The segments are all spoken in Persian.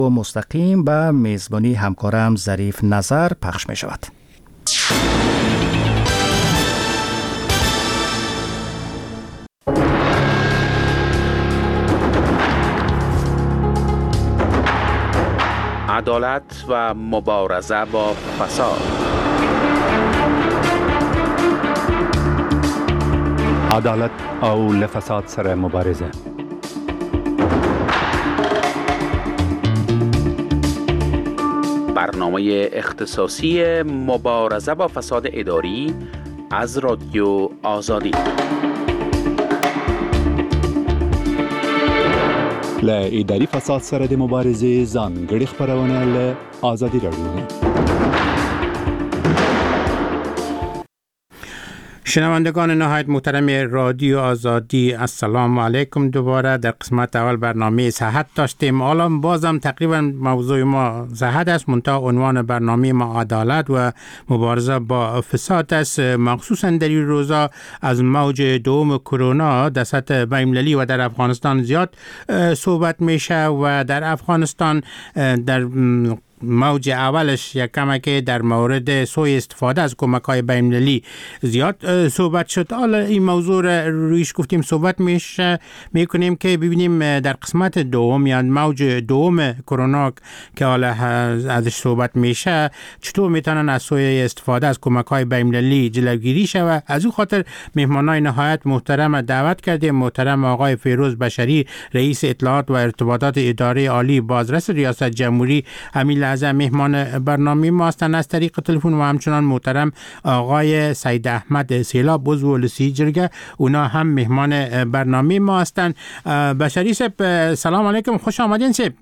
و مستقیم به میزبانی همکارم ظریف نظر پخش می شود. عدالت و مبارزه با فساد. عدالت او لفساد سره مبارزه. برنامه اختصاصی مبارزه با فساد اداری از رادیو آزادی. له اداري فساد سره د مبارزې ځانګړي خبرونه له آزادي رادیو. شنوندگان نهایت محترم رادیو آزادی، السلام علیکم. دوباره در قسمت اول برنامه صحت داشتیم. حالا بازم تقریبا موضوع ما صحت است، منتها عنوان برنامه ما عدالت و مبارزه با فساد است. مخصوصا در این روزا از موج دوم کرونا در سطح بین‌المللی و در افغانستان زیاد صحبت میشه و در افغانستان در موج اولش یک کمکی در مورد سوء استفاده از کمک‌های بین‌المللی زیاد صحبت شد. حالا این موضوع رویش گفتیم صحبت میکنیم که ببینیم در قسمت دوم یا موج دوم کرونا که حالا ازش صحبت میشه چطور میتونن از سوء استفاده از کمک‌های بین‌المللی جلوگیری شود. از اون خاطر مهمانای نهایت محترم دعوت کردیم. محترم آقای فیروز بشری، رئیس اطلاعات و ارتباطات اداره عالی بازرس ریاست جمهوری، همین از مهمان برنامه ما هستند از طریق تلفن، و همچنان محترم آقای سید احمد سیلاب، عضو لسی جرگه، اونا هم مهمان برنامه ما هستند. بشری صاحب سلام علیکم، خوش آمدین صاحب.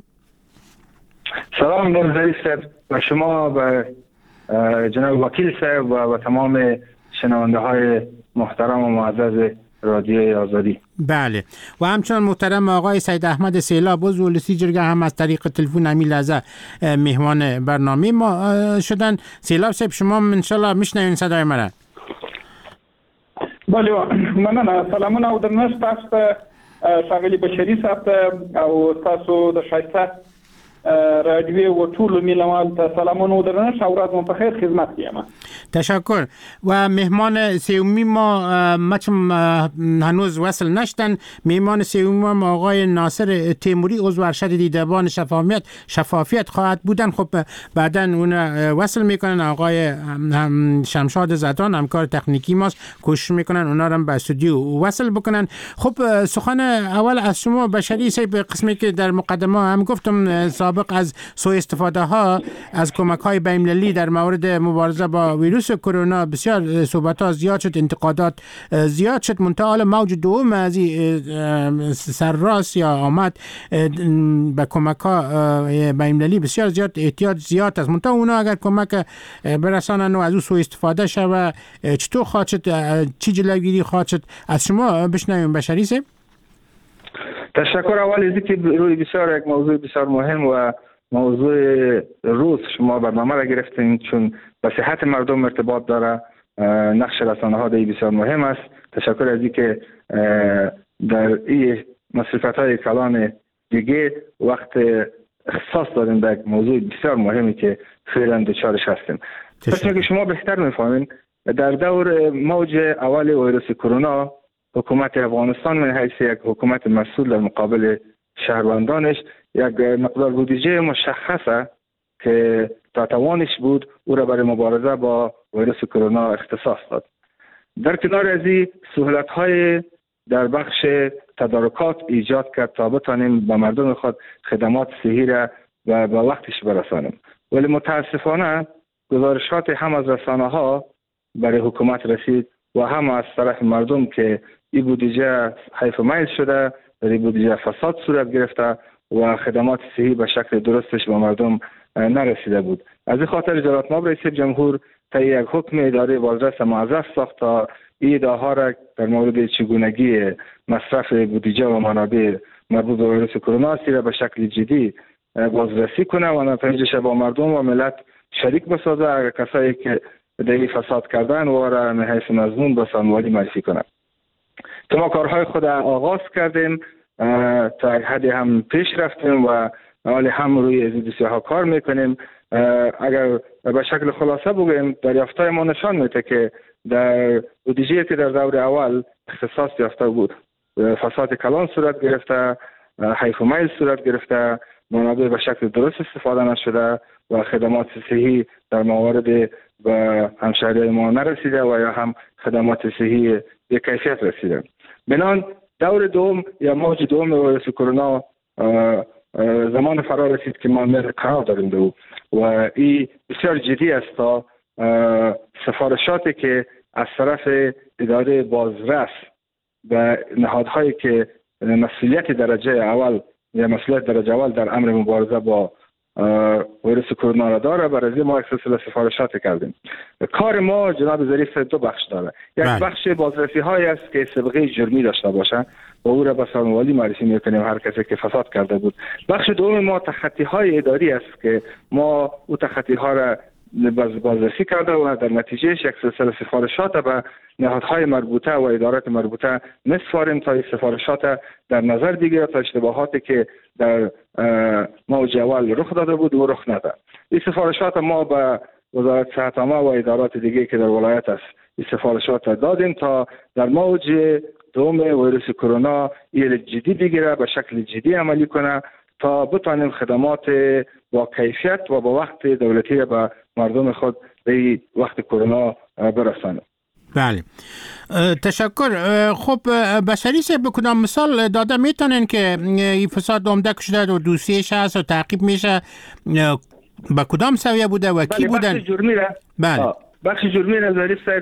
سلام ظریف صاحب و شما و جناب وکیل صاحب و تمام شنونده های محترم و معزز رادیوی آزادی. بله، و همچنان محترم آقای سید احمد سیلاب، عضو لسی جرگه، هم از طریق تلفن همین لحظه مهمان برنامه ما شدن. سیلاب صاحب شما انشالله میشنوین صدای مرا؟ بله مننه. سلامونه او درنښت تاسو ته ښاغلي بشري صاحب ته او تاسو د ښایسته رادیو و طول میلمال ته سلامونه او درنښت او ورځ مو په خیر خدمت کیم. تشکر. و مهمان سومی ما مچم هنوز وصل نشدن. مهمان سومی ما آقای ناصر تیموری، عضو ارشد دیدبان شفافیت خواهد بودن. خب بعداً اون وصل میکنن. آقای شمشاد زدان همکار تکنیکی ماست، کوشش میکنن اونا رو به استودیو وصل بکنن. خب سخن اول از شما بشری صاحب، قسمی که در مقدمه هم گفتم سابق از سوء استفاده ها از کمک های بین‌المللی در مورد مبارزه با ویروس کرونا بسیار صحبت ها زیاد شد، انتقادات زیاد شد. منتها موج دوم از سرراست یا آمد به کمک ها بین‌المللی بسیار زیاد احتیاط زیاد است. منتها اونا اگر کمک برسانن و از او سوء استفاده شود چطور خواهد شد، چی جلوگیری خواهد شد؟ از شما بشنویم بشری صاحب. تشکر. اول از اینکه روی بسیار یک موضوع بسیار مهم و موضوع روز شما برنامه را گرفتین، چون به صحت مردم ارتباط داره. نقش رسانه ها در بسیار مهم است. تشکر از اینکه در این مصرفت های کلان دیگه وقت اختصاص دادیم به یک موضوع بسیار مهمی که فعلا دچارش هستیم. پس که شما بهتر میفهمین در دور موج اول ویروس کرونا حکومت افغانستان من حیث یک حکومت مسئول در مقابل شهروندانش یک مقدار بودجه مشخصه که تا توانش بود او را برای مبارزه با ویروس کرونا اختصاص داد. در کنار از این سهولت‌های در بخش تدارکات ایجاد کرد تا بتانیم به مردم خود خدمات صحی را و به وقتش برسانیم. ولی متاسفانه گزارشات هم از رسانه‌ها برای حکومت رسید و هم از طرف مردم که این بودجه حیف میل شده، در این بودجه فساد صورت گرفته و خدمات صحی به شکل درستش به مردم نرسیده بود. از این خاطر جلالت مآب رئیس جمهور طی یک حکم اداره بازرس موظف ساخت تا این ادعاها را در مورد چگونگی مصرف بودجه و منابع مربوط به ویروس کرونا را به شکل جدی بازرسی کنه و نتایجش با مردم و ملت شریک بسازه. اگر کسایی که در این فساد کردن و را من حیث مضمون به ساموئلی معرفی کنند. ما کارهای خود آغاز کردیم، تا حدی هم پیش رفتیم و ولی هم روی دوسیه کار میکنیم. اگر به شکل خلاصه بگویم دریافت‌های ما نشان میده که در بودجه که در دور اول اختصاص یافته بود فساد کلان صورت گرفته، حیف و میل صورت گرفته، منابع به شکل درست استفاده نشده و خدمات صحی در موارد به همشهریان ما نرسیده و یا هم خدمات صحی به کیفیت رسیده. بنان دور دوم یا موج دوم ویروس کرونا زمان فرا رسید که ما قرار داریم دو و این بسیار جدی است تا سفارشاتی که از طرف اداره بازرس به نهادهایی که مسئولیت درجه اول یا مسئولیت درجه اول در امر مبارزه با ویروس کرونا را داره، برای ما سلسله سفارشات کردیم. کار ما جناب ظریف دو بخش داره. یک بخش بازرسی های است که سابقه جرمی داشته باشه و او را به سرموالی معرفی میکنیم هر کسی که فساد کرده بود. بخش دوم ما تخطی های اداری است که ما او تخطی ها را بازرسی کرده و در نتیجهش یک سلسله سفارشات به نهادهای مربوطه و ادارات مربوطه میسپاریم تا این سفارشات در نظر بگیره تا اشتباهاتی که در موج اول رخ داده بود و رخ نده. این سفارشات ما به وزارت صحت عامه و ادارات دیگه که در ولایت است این سفارشات دادیم تا در موج دوم ویروس کرونا این جدی بگیره، به شکل جدی عملی کنه تا بتانیم خدمات با کیفیت و با وقت دولتی به مردم خود به وقت کرونا برسانیم. بله، تشکر. خب بشری صاحب به کدام مثال داده میتونین که این فساد عمده شده و دوسیش هست و تعقیب میشه به کدام سویه بوده و کی بودن؟ بخش جرمی را بخش جرمی را ظریف صاحب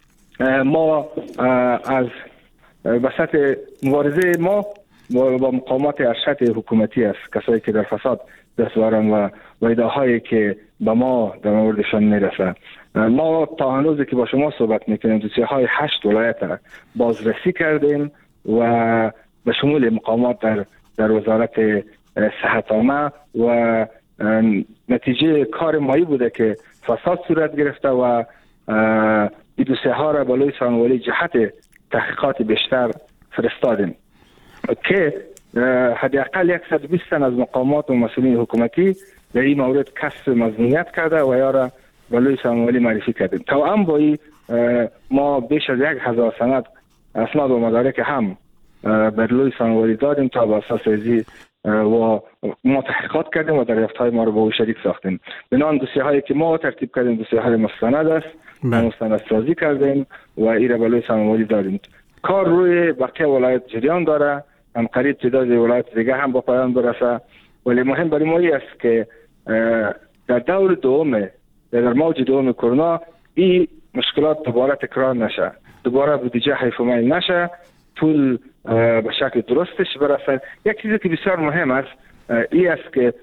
ما از وسط مبارزه ما با مقامات ارشد حکومتی است، کسایی که در فساد دست دارن و ایده‌هایی که به ما در موردشان میرسه. ما تا هنوزی که با شما صحبت میکنیم دوسیه های 8 ولایت را بازرسی کردیم و به شمول مقامات در وزارت صحت عامه و نتیجه کار مایی بوده که فساد صورت گرفته و این دوسیه ها را بالای سرموالی جهت تحقیقات بیشتر فرستادیم که حداقل 120 تن از مقامات و مسئولین حکومتی در این مورد کسب مظنونیت کرده و یا را بالای سرموالی معرفی کردیم. توأم با این ما بیش از 1000 سند اسناد و مدارک هم بالای سرموالی دادیم تا با اساس ازی و ما تحقیقات کردیم و دریافت‌های ما رو با او شریک ساختیم. بنان دوسیه هایی که ما ترتیب کردیم دوسیه های مستند است، مستند سازی کردیم و این را بالای سرموالی دادیم. کار روی بقیه ولایت جریان داره، هم قریب تعداد ولایت دیگه هم با پایان برسه، ولی مهم برای ما است که در دور دوم در موج دوم کرونا این مشکلات دوباره تکرار نشه، دوباره بودجه حیف و میل نشه، پول به شکل درستش برسه. یک چیزی که بسیار مهم است این است که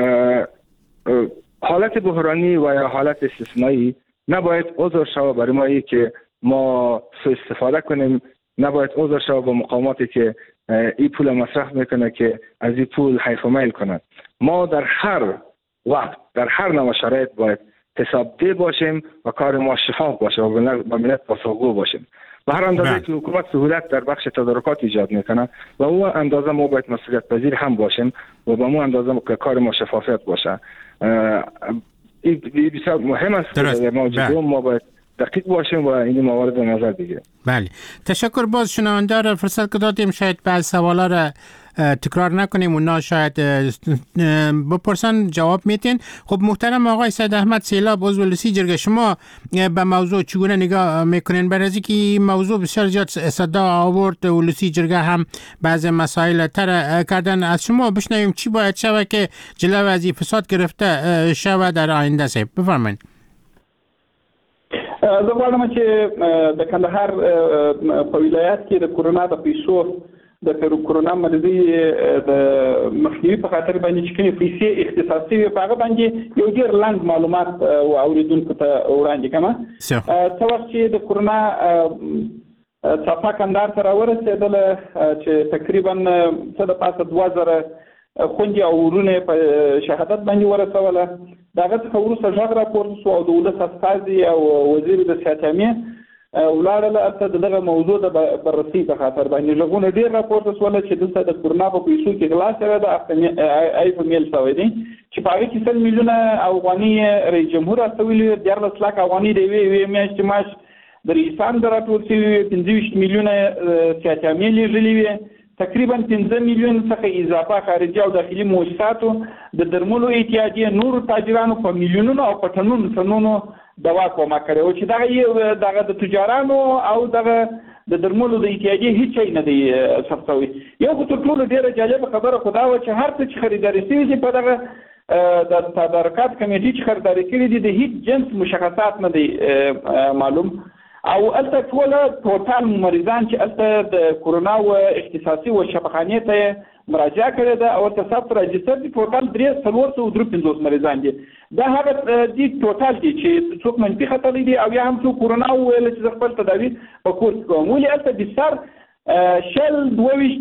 حالت بحرانی و یا حالت استثنایی نباید عذر شود برای ما که ما سوء استفاده کنیم، نباید عذر شود با مقاماتی که این پول مصرف میکنه که از این پول حیف و میل کنند. ما در هر وقت در هر نوع شرایط باید حسابده باشیم و کار ما شفاف باشه و با ملت پاسخگو باشیم. به هر اندازه که حکومت سهولت در بخش تدارکات ایجاد میکنه و اون اندازه ما باید مسئولیت پذیر هم باشیم و با اون اندازه که کار ما شفافیت باشه. این بسیار مهم است که ما باید دقیق باشیم و این موارد رو نظر بگیریم. بله، تشکر. باز شنونده را فرصت که دادیم شاید بعض سوالا را تکرار نکنیم، اونا شاید بپرسن جواب میتین. خب محترم آقای سید احمد سیلاب عضو لسی جرگه، شما به موضوع چگونه نگاه میکنین؟ برای اینکه این موضوع بسیار زیاد صدا آورد و لسی جرگه هم بعض مسائل طرح کردن. از شما بشنویم چی باید شود که جلو از این فساد گرفته شود در آینده؟ صاحب بفرمایید. زه غواړم چې د کندهار په ولایت کې د کورونا د پیسو د کورونا مرضی د مخنیوي په خاطر باندې چې کومې پیسې اختصاصي وي په هغه باندې یو ډېر لنډ معلومات اوریدونکو ته وړاندې کړم. څه وخت چې د کورونا څپه کندهار ته راورسېدله چې تقریبا څه د پاسه 2000 خوندې او ورونه په شهادت باندې ورسوله. دغه څخه وروسته غږ راپورته شو او د ولس استازي او وزیر د صحت عامه ولاړل ته دغه موضوع د بررسي په خاطر باندې ژغونه ډیر راپورته سول چې دلته د کورونا په پیسو کې غلا سره د ایف میل شوی دی چې په هغه کې 100 میلیونه افغاني رئیس جمهور استویل 14 لک افغاني دی وی میاشت ماش د ریسان دراتور چې 25 میلیونه سیاست عملی غلي وي تقریبا 15 میلیون څخه اضافه خارجي او داخلي موجوداتو د درملو اتحادیه نور تاجرانو په میلیونونو او په ټنونو دوا کومه کړو چې دغه د تجارانو او دغه د درملو د اتحادیه هیڅ نه دی ثبتوي یو ټول ډیره جالب خبره خدا و چې هر څه چې خریداري شوی په دغه د تدارکات کمیټې چې خریداري کړي دي د هیڅ جنس مشخصات نه دی معلوم او الته ټوټال مریضان چې الته د کورونا او اختصاصي او شفاخانه ته مراجعه کړې ده او تصادف راجستر دي ټوټال 350 مریضان دي دا هغه دي ټوټال دي چې څوک منفي خطر دي او یا هم څوک کورونا ویل چې خپل تداوی په کور کوم ولې الته بستر شل 22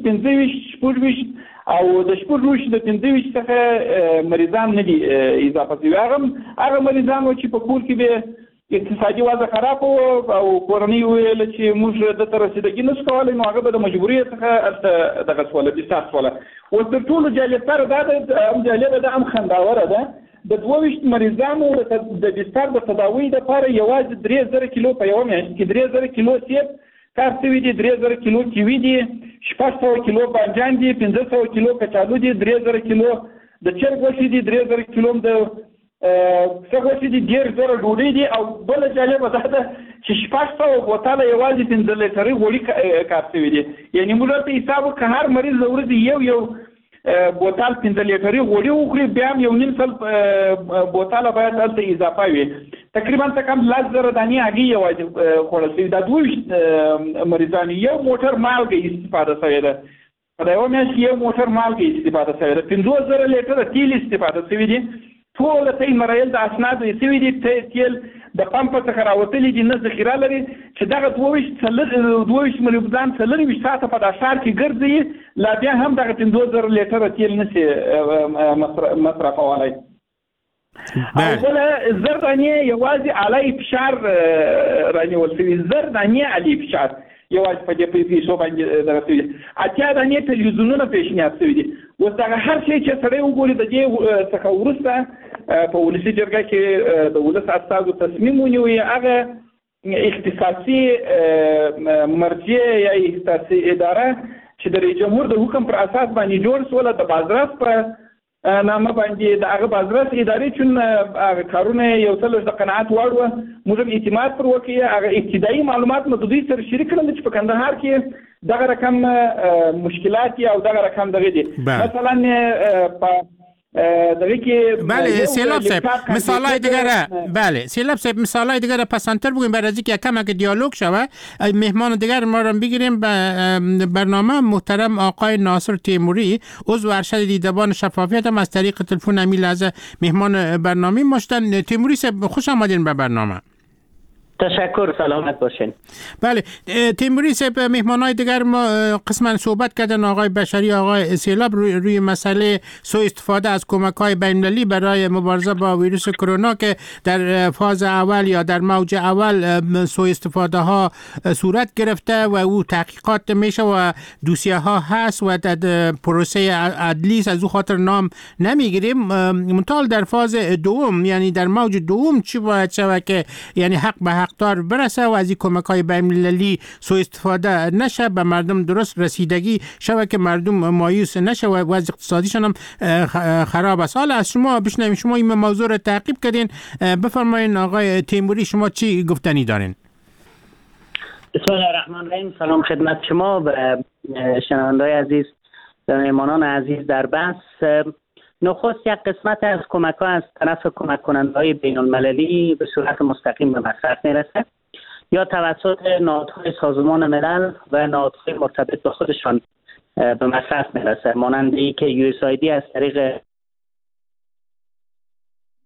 15 او د شپږ د 15 څخه مریضان نه دي اضافه شوي هغه مریضان چې په کور کې به اقتصادي وضع خراب او کورنۍ ویل چې موږ د تر رسیدګي نشو کولای نو هغه به د مجبوریت څخه دغه سواله د تاسو سواله او د ټول جالبتر دا د جالبه د ام خنداوره ده د 22 مریضانو د بستر د تداوی لپاره یوازې 3000 کیلو په یو میاشت کې 3000 کیلو سیب کارتوي دي 3000 کیلو کیوي دي 600 کیلو بانجان دي 500 کیلو کچالو دي 3000 کیلو د چرګ وشي دي 3000 کیلو د څنګه چې ډیر زره ډوډۍ دي او بل جالب ده چې 600 بوتله یوازې 15 لیټرې غوړي کارتوي دي یعنی موږ ته حساب که هر مریض ضروري یو بوتل 15 لیټرې غوړي وخوري بیا یو نیم سل بوتله باید دلته اضافه وي تقریبا کم 1000 دانې هغه یوازې خوړل شي دا 2 مریضان یو موټر مالګه استفاده شوی ده په یو میاشت یو موټر مالګه استفاده شوی ده 15000 لیټر تیل استفاده شوی دي ټول ته مراحل د اسناد سوي دي تیل د پمپ څخه راوتلي دي نه ذخیره لري چې دغه 22 مریضان څلور ساعته په داشار کې ګرځي لا بیا هم دغه 2000 لیټر تیل نشي مصرفولای بل زردانیه یوازې علی فشار رانیول شوی زردانیه علی فشار یوازې په دې پیسو باندې درته اته دانې تلویزیونونه پیشنهاد شوی دي اوس دا هر شی چې سره وګوري د دې څخه ورسته په ولسی جرګه کې د ولس استازو تصمیم ونیوي هغه اختصاصي مرجع یا اختصاصي اداره چې د رئیس جمهور د حکم پر اساس باندې جوړ شول د بازرس په نامه باندې د هغه بازرس ادارې چې کارونه یو څل د قناعت وړ موږ اعتماد پر وکړي هغه ابتدایي معلومات مو د دوی سره شریک کړل چې په کندهار کې دغه رقم مشکلات او دغه رقم دغه دي مثلا په دغه کې بله سیلاب صاحب مثالای دیگه بله سیلاب صاحب مثالای دیگه پسندتر بگویم برای اینکه کم که دیالوگ شوه مهمان دیگر ما رو بگیریم برنامه محترم آقای ناصر تیموری عضو ارشد دیدبان شفافیت هم از طریق تلفن امیل از مهمان برنامه ماشتن تیموری صاحب خوش آمدین به برنامه تشکر سلامت باشین. بله تیموری صاحب مهمانای دیگر ما قسما صحبت کردن آقای بشری آقای سیلاب روی مسئله سوء استفاده از کمک‌های بین‌المللی برای مبارزه با ویروس کرونا که در فاز اول یا در موج اول سوء استفاده ها صورت گرفته و او تحقیقات میشه و دوسیه ها هست و در پروسه عدلی از او خاطر نام نمیگیریم منتها در فاز دوم یعنی در موج دوم چی باید شود که یعنی حق به حقدار برسه و از این کمک‌های بین‌المللی سوء استفاده نشه به مردم درست رسیدگی شود که مردم مایوس نشه و وضع اقتصادیشون هم خراب است. حالا از شما بشنویم شما این موضوع رو تعقیب کردین بفرمایید آقای تیموری شما چی گفتنی دارین؟ بسم الله الرحمن الرحیم. سلام خدمت شما و شنونده‌های عزیز و مهمانان عزیز در بحث. نخست یک قسمت از کمک‌ها از طرف کمک کننده‌های بین‌المللی به صورت مستقیم به مصرف میرسه یا توسط نهادهای سازمان ملل و نهادهای مرتبط به خودشان به مصرف میرسه مانندی که USAID از طریق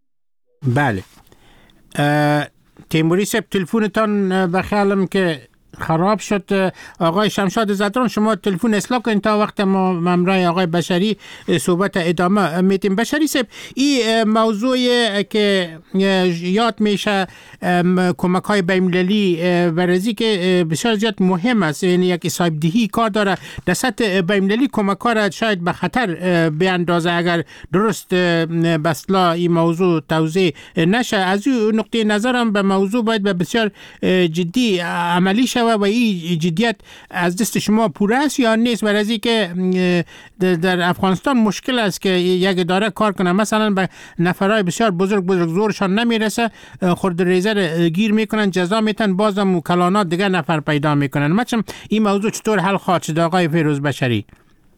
بله تیموری صاحب تلفنتان بخیالم که خراب شد. آقای شمشاد زدران شما تلفن اصلاح کنید تا وقت ما ممرای آقای بشری صحبت ادامه میتیم. بشری صاحب، این موضوع که یاد میشه کمک های بین‌المللی ورزی که بسیار زیاد مهم است، یعنی یک صاحبدهی کار داره در سطح بین‌المللی کمک ها را شاید به خطر بیاندازه اگر درست بسلا این موضوع توضیح نشه. از این نقطه نظرم به موضوع باید به بسیار جدی عملی شود و این جدیت از دست شما پوره است یا نیست؟ ورزی که در افغانستان مشکل است که یک اداره کار کنه، مثلا به نفرای بسیار بزرگ زورشان نمیرسه، خرد ریزه گیر میکنن، جزا میتن، بازم کلانات دیگه نفر پیدا میکنن. مثلا این موضوع چطور حل خواهد شد آقای فیروز بشری؟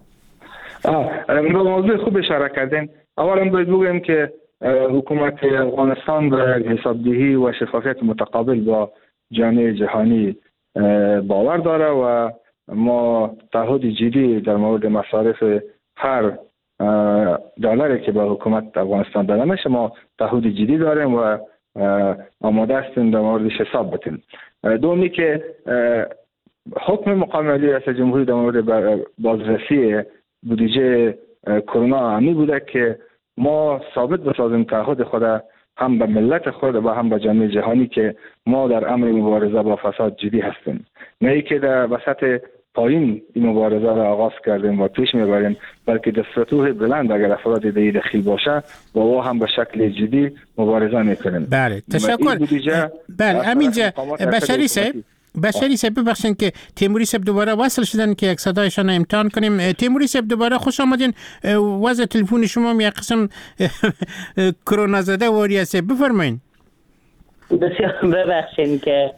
موضوع خوب اشاره کردین. اولا باید بگویم که حکومت افغانستان به حسابدهی و شفافیت متقابل با جامعه جهانی باور داره و ما تعهد جدی در مورد مصارف هر دلاری که به حکومت افغانستان داده میشه ما تعهد جدی داریم و آماده هستیم در موردش حساب بتیم. دومی که حکم مقام عالی ریاست جمهوری در مورد بازرسی بودجه کرونا همی بوده که ما ثابت بسازیم تعهد خود هم به ملت خود و هم به جامعه جهانی که ما در امر مبارزه با فساد جدی هستیم، نه ای که در وسط پایین این مبارزه را آغاز کردیم و پیش میبریم، بلکه در سطوح بلند اگر افراد دیگه دخیل باشه با او هم به شکل جدی مبارزه میکنیم. بله تشکر. بله همینجا بشری صاحب ببخشین که تیموری صاحب دوباره وصل شدن که یک صدایشان امتحان کنیم. تیموری صاحب دوباره خوش آمدین. وضع تلفن شما یک قسم کرونا زده واری است، بفرمایید. بسیار ببخشین که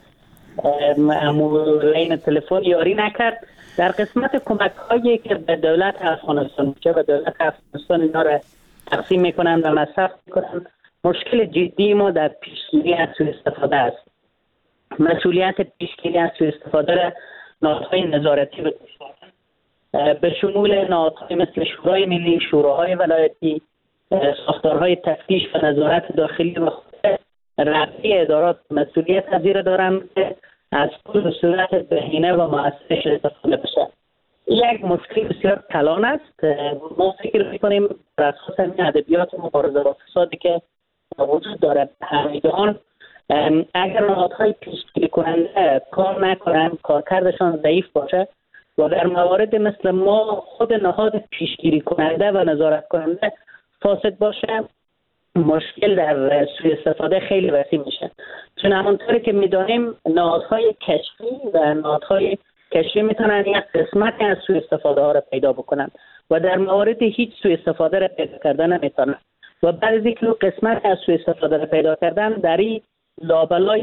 لین تلفن یاری نکرد. در قسمت کمک هایی که به دولت افغانستان چه به دولت افغانستان اینا را تقسیم میکنن و مصرف میکنن، مشکل جدی ما در پیشگیری از سوء استفاده است. مسئولیت پیشگیری از سوء استفاده را نهادهای نظارتی به شمول نهادهای مثل شورای ملی، شوراهای ولایتی، ساختارهای تفتیش و نظارت داخلی و رفعی ادارات مسئولیت پذیر دارند که از پول به صورت بهینه و مؤثرش استفاده بشه. یک مشکل بسیار کلان است. ما فکر می‌کنیم بر اساس این ادبیات مبارزه با فسادی که وجود داره همگان، اگر نهادهای پیشگیری کننده کار نکنند، کارکردشان ضعیف باشه و در موارد مثل ما خود نهاد پیشگیری کننده و نظارت کننده فاسد باشه، مشکل در سوء استفاده خیلی وسیع میشه. چون همونطوری که میدانیم نهادهای کشفی و نهادهای کشفی میتونن یک قسمت از سوء استفاده ها را پیدا بکنن و در موارد هیچ سوء استفاده را پیدا کردن نمیتونن و بعد از اینکه قسمت از سوء استفاده را پیدا کردن در این لابلای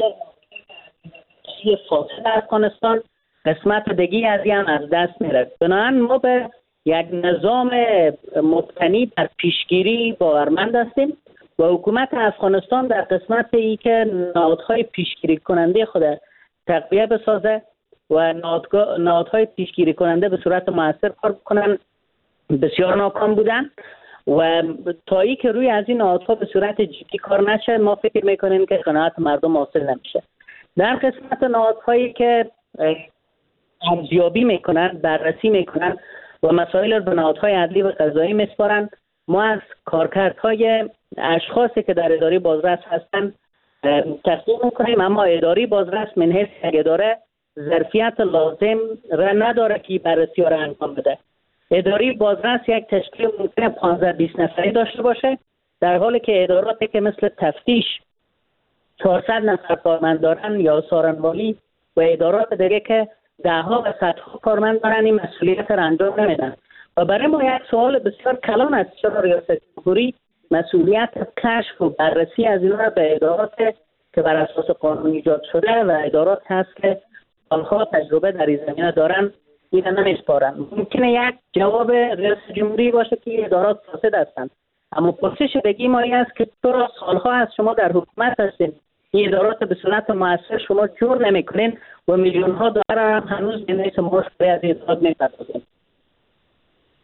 فاسد افغانستان قسمت دیگه از این از دست میره. بنابراین ما به یک نظام مبتنی بر پیشگیری باورمند هستیم و حکومت افغانستان در قسمت ای که نهادهای پیشگیری کننده خود تقویه بسازه و نهادهای پیشگیری کننده به صورت مؤثر کار بکنن بسیار ناکام بودن و تا ای که روی از این نهادها به صورت جدی کار نشه ما فکر میکنیم که قناعت مردم حاصل نمیشه. در قسمت نهادهایی که ارزیابی میکنن، بررسی میکنن و مسائل رو به نهادهای عدلی و قضایی میسپارن، ما از کارکردهای اشخاصی که در اداره بازرس هستن تصدیق میکنیم، اما اداره بازرس من حیث یک اداره ظرفیت لازم را نداره که بررسی را انجام بده. اداره بازرس یک تشکیل ممکنه 15-20 نفری داشته باشه، در حالی که اداراتی که مثل تفتیش 400 نفر کارمند دارن یا سارنوالی و ادارات دیگه که دهها و صدها کارمند دارن این مسئولیت را انجام نمیدن. و برای ما یک سوال بسیار کلان است چرا ریاست جمهوری مسئولیت کشف و بررسی از اینا را به ادارات که بر اساس قانون ایجاد شده و ادارات هست که سالها تجربه در این زمینه دارن اینا نمیسپارن. ممکنه یک جواب ریاست جمهوری باشه که ادارات فاسد هستند، اما پرسش دیگه ما این است که چرا سالها از شما در حکومت هستین این ادارات به صورت مؤثر شما جور نمیکنین و میلیون ها دلار هم هنوز به نیست ماش برای از ادارات میپردازین.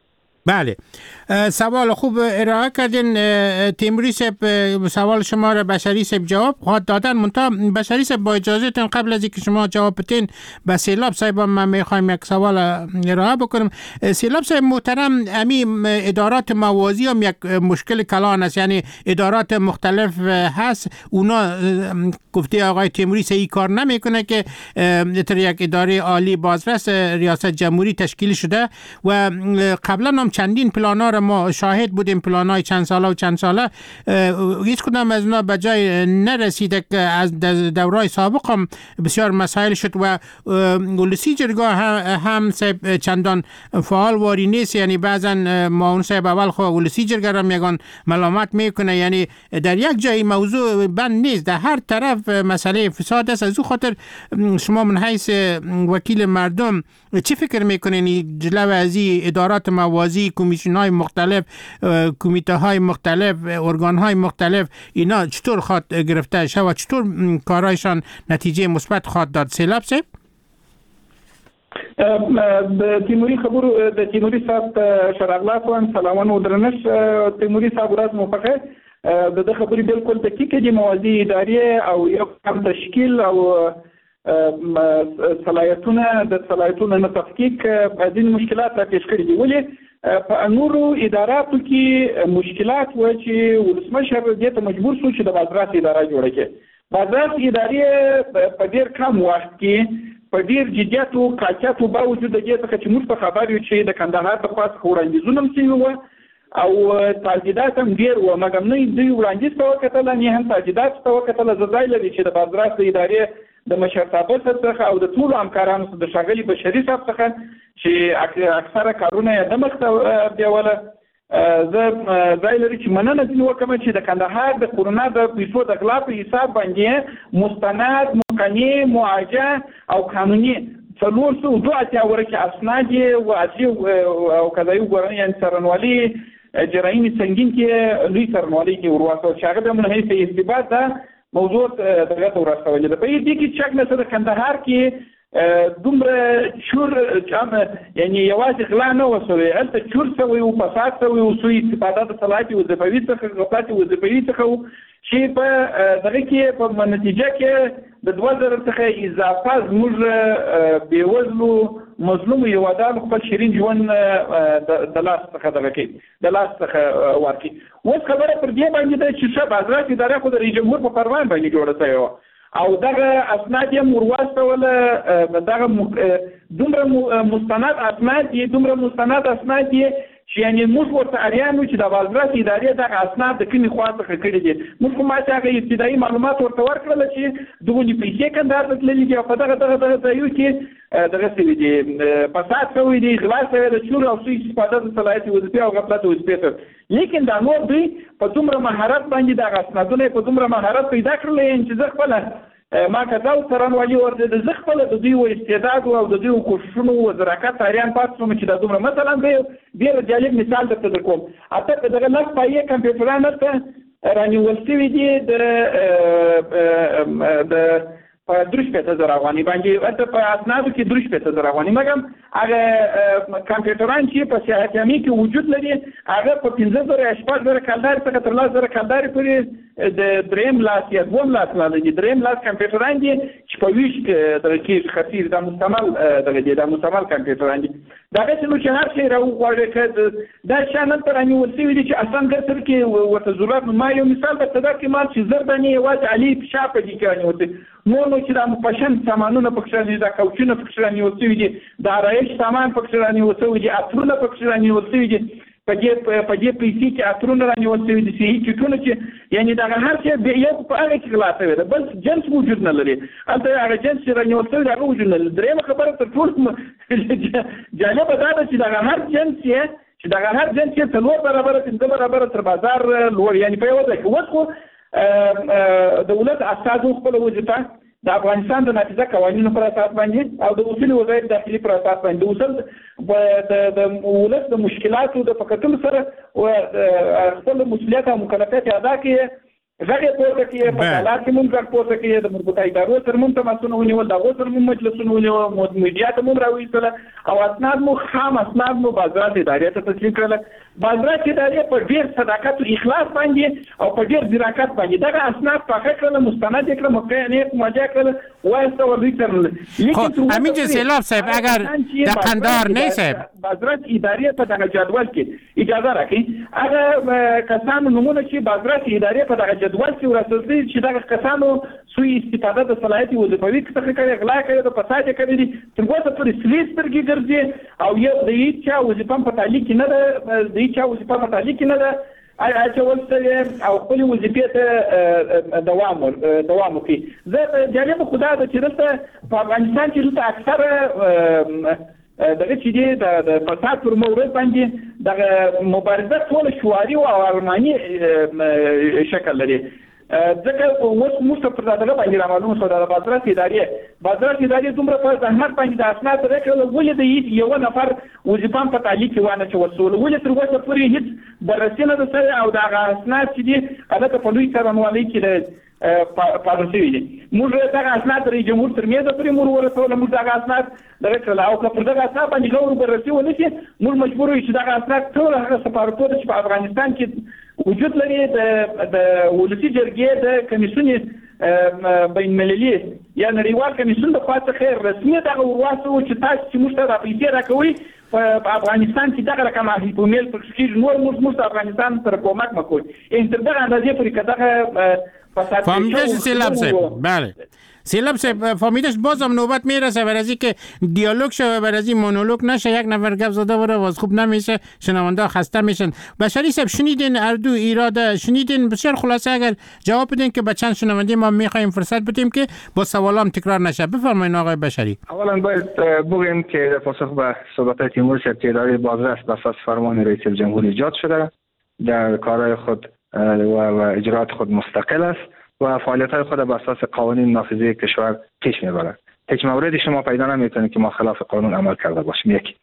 بله، سوال خوب ارائه کردین. تیموری صاحب سوال شما را بشری صاحب جواب خواهد دادن. منتها بشری صاحب با اجازهتون قبل از اینکه شما جواب بدین به سیلاب صاحب من میخوایم یک سوال ارائه بکنم. سیلاب صاحب محترم، امی ادارات موازی هم یک مشکل کلان است، یعنی ادارات مختلف هست، اونا گفته آقای تیموری صحیح کار نمیکنه که یک اداره عالی بازرس ریاست جمهوری تشکیل شده و قبلا هم چندین پلانا را ما شاهد بودیم، پلانای چند ساله هیچ کدام از اونا به جای نرسیده که از دورای سابق هم بسیار مسائل شد و ولسی جرگاه هم چندان فعال واری نیست. یعنی بعضا ما اون صاحب اول خو ولسی جرگاه را میگن ملامت میکنه، یعنی در یک جای موضوع بند نیست، در هر طرف مسئله فساد است. از او خاطر شما من حیث وکیل مردم چی فکر میکنین جلو از ادارات موازی، کمیسیون های مختلف، کمیته های مختلف، ارگان های مختلف، اینا چطور خواهد گرفته شد و چطور کارایشان نتیجه مثبت خواهد داد؟ سیلاب صاحب تیموری خبر د تیموری صاحب شرغلات و سلامون و درنش تیموری صاحب راز موافقه د خبرې بالکل دقیقه دي. موازی ادارې او یو کم تشکیل او صلاحیتونه نه تفکیک بعضین مشکلات را پیش کړي دي. ولې په نورو اداراتو کې مشکلات و چې ولسمشر دې ته مجبور شو چې د بازرس اداره جوړه کړي. بازرس ادارې په ډېر کم وخت کې په ډېر جدیت او قاطعیت باوجود د دې څخه چې موږ په خبر یو چې د کندهار په خاص وړاندیزونه هم شوي وو او تاجیدات هم ډېر وو، مګر نه دوی وړاندیز ته وکتل نه هم تاجیدات ته وکتل. زه ځای لري چې د بازرس ادارې د مشرتابه څخه او د ټولو همکارانو څخه د ښاغلي بشري صاحب څخه چې اکثره کارونه یې د مخ ته بیوله، زه ځای لري چې مننه ځینې وکړم چې د کندهار د کورونا د پیسو د غلا په حساب باندې مستند، مقنع، معاجه او قانوني 402 ورکه اسناد او اصلي او قضایي ګورنه یعنې څارنوالي جرایم سنگین کې لوی څارنوالي کې ورواستول چې هغه به من حیث اثبات ده موضوع دغه ته ورسولې ده. په دې کې چک نه د کندهار کې دومره چور یعنی یوازې غلا نه وسوي، هلته چور سوی او فساد سوی او سوء استفاده د صلاحیت وظیفوي څخه غفلت وظیفوي څخه چې په دغه کې په نتیجه کې د 2000 څخه اضافه زموږ بېوزلو مظلوم هېوادانو خپل شیرین ژوند د لاس څخه دغه کوي، د لاس څخه ورکوي. اوس خبره پر دې باندې ده چې ښه بازرس اداره خو د رئیس جمهور په فرمان باندې جوړه شوې وه او دغه اسناد یې ورواستوله، دغه دومره مستند اسناد دي چې یعنې موږ ورته اریان وو چې د بازرس ادارې دغه اسناد د کومې خوا څخه کړي دي. موږ خو ماته هغه ابتدایي معلومات ورته ورکړل چې دغونې پیسې کندهار ته تللي دي او په دغه ځایو کې دغه شوي دي، فساد شوی دی، غلا شوی د چور او سوء استفاده د صلاحیت وظیفې او غفلت وظیفې ته. لیکن دا نور دوی په دومره مهارت باندې دغه اسنادونه په دومره مهارت پیدا کړل چې زه خپله ما کتل څارنوالي ورته زه خپله د دوی و استعداد او د دوی کوششونو و ظرافت اریان پاتې شوم چې دا دومره مثلا ډېر جالب مثال درته درکوم. اته دغه لږ پایې کمپیوټران هلته رانیول شوي دي د په 3,000 افغانۍ باندې، هلته په اسنادو کې 3,000 افغانۍ، مګر هغه کمپیوټران چې په سیاحت یامي کې وجود لري هغه په 15,000 یا 14,000 کلدارې څخه تر 10,000 کلدارې پورې د دریم لاس یا دوم لاس نه دي. دریم لاس کمپیوټران دي چې په ویش دغه کې خطیر د مستعمل دغه دي د مستعمل کمپیوټران دي. دغه چې هر شی راوغواړي که دا شیان هلته رانیول شوي دي چې اصلا ګرسر کې ورته ضرورت ما یو مثال درته درکړم چې زر دانې یوازې علي فشا په دې کې رانیول شوي، نور نو چې دا فشن سامانونه پکې رانیول، دا کوچونه پکې رانیول شوي دي، د آرایش سامان پکې رانیول شوي دي، عطرونه پکې رانیول شوي دي، په دې پیسې کې عطرونه رانیول شوي دي، صحي کیټونه چې یعنې دغه هر شی یو په هغه کې غلا شوی ده، بل جنس وجود نه لري. هلته هغه جنس چې رانیول شوی دی هغه وجود نه لري. درېیمه خبره تر ټولو جالبه دا ده چې دغه هر جنس یې 4 برابره 5 برابره تر بازار لوړ، یعنې په یوه ځای کې. اوس خو دولت استازو خپله وظیفه د افغانستان د نافذه قوانینو پر اساس باندې او د اصول وزارت داخلي پر اساس باندې اوسل د ولس د مشکلاتو د فکرتلو سره او خپل مسؤلیت او مکلفیت ادا کړي غږ پورته کړي، په حالات کې موږ غږ پورته کړي، د مربوطه ادارو سره موږ تماسونه ونیول، دغو سره موږ مجلسونه ونیول، میډیا ته موږ راویستله او اسناد مو خام اسناد مو بازرات ادارې ته تسلیم کړل. بازرات ادارې په ډېر صداقت او اخلاص باندې او په ډېر ځیراکت باندې دغه اسناد پاکه کړل، مستند یې کړل، مقننه مراجعه کړل، وایسته ورې کړل. خب همین سیلاب صاحب اگر در قندهار نه صاحب بازرات ادارې په دغه جدول کې اجازه راکړي، هغه کسانو نمونه چې بازرات ادارې په دغه جدول کې ورسېدلي چې دغه کسانو سوء استفاده د صلاحیت وظیفوي څخه کړي، غلا کړي، د فساد کړي دي، تر اوسه پورې سوي سترګې ګرځي او یو د هیڅ چا وظیفه په تعلیق نه ده، د هیڅ چا وظیفه په تعلیق نه ده اچول سره او خپل وظیفې ته دوام وکړي. زه جالب خدا ده چې دلته په افغانستان کې دلته اکثره دغه چې دی د فساد پر مورد باندې دغه مبارزه ټول شواري او ارماني شکل لري. ځکه اوس موږ پر دغه باندې معلومه شو د بازرات ادارې دومره په زحمت باندې د اسناد راکړل، ولې د یو نفر وظیفه په تعلیق وانه چول، ولې تر اوسه پورې هیڅ بررسي نه ده او دغه اسناد چې دي هغه په لوی څارنوالۍ کې پاتې شوي دي. موږ دغه اسناد رئیس جمهور تر میزه پورې موږ ورسول، موږ دغه اسناد دغه کړل او که پر دغه اسناد باندې غور بررسي ونه شي موږ مجبور یو چې دغه اسناد ټول هغه سفارتونه چې په افغانستان کې وجود لري د ولسی جرګې د کمیسیون بین المللي یا نړیوال کمیسیون د خوا څخه رسمي دغه ورواستو چې تاسو چې موږ ته د پیسې راکوي په افغانستان کې دغه رقم په میل پر کېږي، نور موږ افغانستان سره کومک مکوي تر دغه اندازې پورې که دغه فهمیدش سیلاب صاحب. بله سیلاب صاحب فهمیدش بازم نوبت میرسه برای از که دیالوگ شه، برای از مونولوگ نشه، یک نفر گپ زده بره واز خوب نمیشه، شنونده خسته میشن. بشری صاحب شنیدین اردو ایراده شنیدین، بسیار خلاصه اگر جواب بدین که به چند شنونده ما میخوایم فرصت بدیم که با سوالام تکرار نشه. بفرمایید آقای بشری. اولا باید بگیم که پاسخ به صحبت تیمور صاحب که اداره بازرس به اساس فرمان رئیس جمهور ایجاد شده، در کارهای خود و اجرات خود مستقل است و فعالیت‌های خود بر اساس قوانین نافذه کشور پیش می‌برد. هیچ موردی شما پیدا نمی‌کنید که ما خلاف قانون عمل کرده باشیم. یک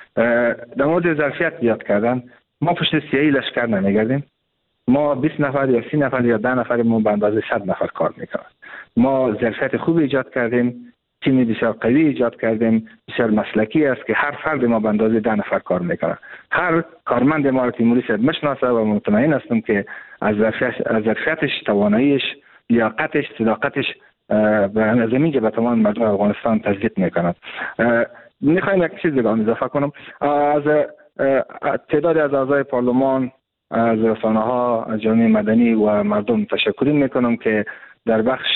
در مورد ظرفیت یاد کردن، ما پشت سیاهی لشکر نمی‌گردیم. ما 20 نفر یا 30 نفر یا 10 نفرمون به اندازه 100 نفر کار می‌کنیم. ما ظرفیت خوبی ایجاد کردیم، تیم بسیار قوی ایجاد کردیم، بسیار مسلکی است که هر فرد ما به اندازه 10 نفر کار می‌کنه. هر کارمند ما رو تیموری صاحب میشناسه و مطمئن هستم که از ظرفیتش، تواناییش، لیاقتش، صداقتش به زمین که به تمام مردم افغانستان تثبیت میکند. میخوایم یک چیز دیگه اضافه کنم. از تعدادی از اعضای پارلمان، از رسانه‌ها، از جامعه مدنی و مردم تشکر میکنم که در بخش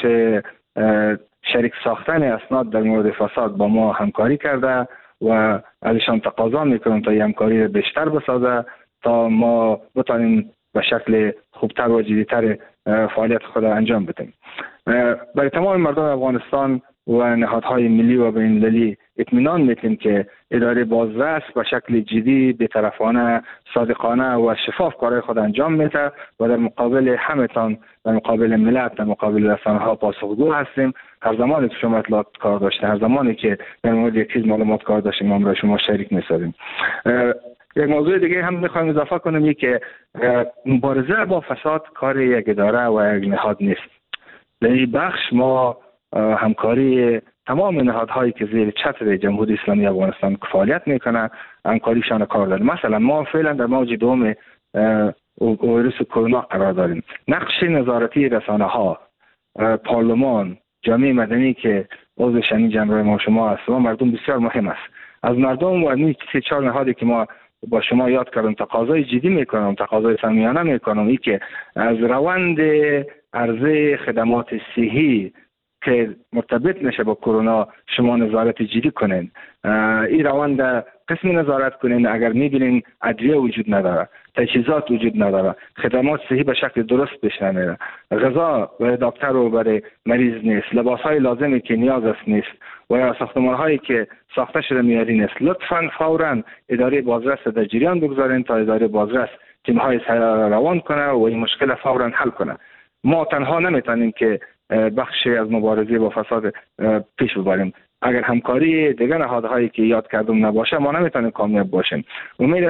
شریک ساختن اسناد در مورد فساد با ما همکاری کرده و ازشان تقاضا میکنم تا این همکاری رو بیشتر بسازه تا ما بتانیم به شکل خوبتر و جدیتر فعالیت خود انجام بدیم. برای تمام مردم افغانستان و نهادهای ملی و بین‌المللی اطمینان میدیم که اداره بازرس به شکل جدی، بی‌طرفانه، صادقانه و شفاف کارهای خود انجام میده و در مقابل همتان، در مقابل ملت، در مقابل رسانه‌ها پاسخگو هستیم. هر زمانی که شما اطلاعات کار داشته، هر زمانی که در مورد یک چیز معلومات کار داشتیم، ما برای شما شریک می‌سازیم. یک موضوع دیگه هم میخوایم اضافه کنم، این که مبارزه با فساد کار یک اداره و یک نهاد نیست. در این بخش ما همکاری تمام نهادهایی که زیر چتر جمهوری اسلامی افغانستان فعالیت میکنه همکاریشان کار داریم. مثلا ما فعلا در موج دوم ویروس کرونا قرار داریم. نقش نظارتی رسانه‌ها، پارلمان، جامعه مدنی که عضو شنی جمعیت ما شما است و مردم بسیار مهم است. از مردم و این 3-4 نهادی که ما با شما یاد کردم تقاضای جدی میکنم، تقاضای صمیمانه میکنم، این که از روند عرضه خدمات صحی که مرتبط نشه با کرونا شما نظارت جدی کنین. این روند قسمی نظارت کنین. اگر میبینین ادویه وجود نداره، تجهیزات وجود نداره، خدمات صحی به شکل درست پیش نمیره، غذا برای دکتر و برای مریض نیست، لباسهای لازمی که نیاز است نیست و یا ساختمان‌هایی که ساخته شده معیاری نیست، لطفاً فوراً اداره بازرس در جریان بگذارین تا اداره بازرس تیم‌های روان کنه و این مشکل فوراً حل کنه. ما تنها نمیتونیم که بخشی از مبارزه با فساد پیش ببریم. اگر همکاری دیگر نهادهایی که یاد کردم نباشه ما نمیتونیم کامیاب باشیم. امید است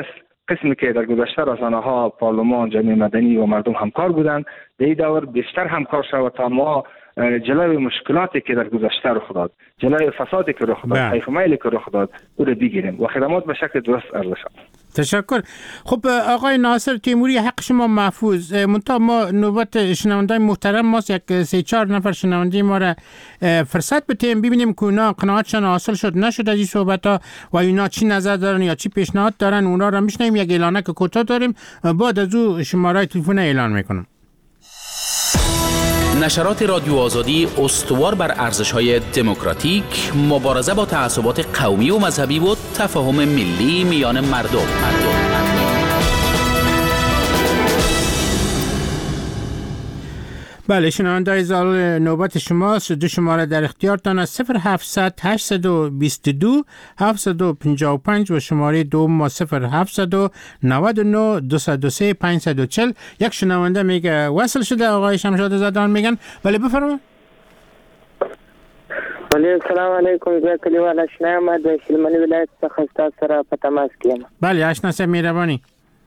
قسمی که در گذشته رسانه‌ها، پارلمان، جامعه مدنی و مردم همکار بودند، در این دور بیشتر همکار شود تا ما جلوی مشکلاتی که در گذشته رخ داد، جلوی فسادی که رخ داد، حیف و میلی که رخ داد او را بگیریم و خدمات به شکل درست عرضه شود. تشکر. خب آقای ناصر تیموری، حق شما محفوظ. منتها ما نوبت شنوندای محترم ماست، یک 3-4 نفر شنونده ما را فرصت بتیم ببینیم که اونا قناعتشان حاصل شد نشد از این صحبت ها و اونا چی نظر دارن یا چی پیشنهاد دارن، اونا را میشنیم. یک اعلانه که کوتاه داریم، بعد از او شماره تلفن اعلان میکنم. نشرات رادیو آزادی استوار بر ارزش‌های دموکراتیک، مبارزه با تعصبات قومی و مذهبی و تفاهم ملی میان مردم. بله شنونده‌های زال، نوبت شماست. دو شماره در اختیارتان است: 0700 822 755 و شماره دوم 0700 99 203 540. یک شنونده میگه وصل شده. آقای شمشاد زدان میگن. بله بفرمایید. بله سلام علیکم. زه کلیوال اشنا یم د شلمنی ولایت څخه ستاسو سره په تماس کې یم. بله اشنا صاحب مهرباني.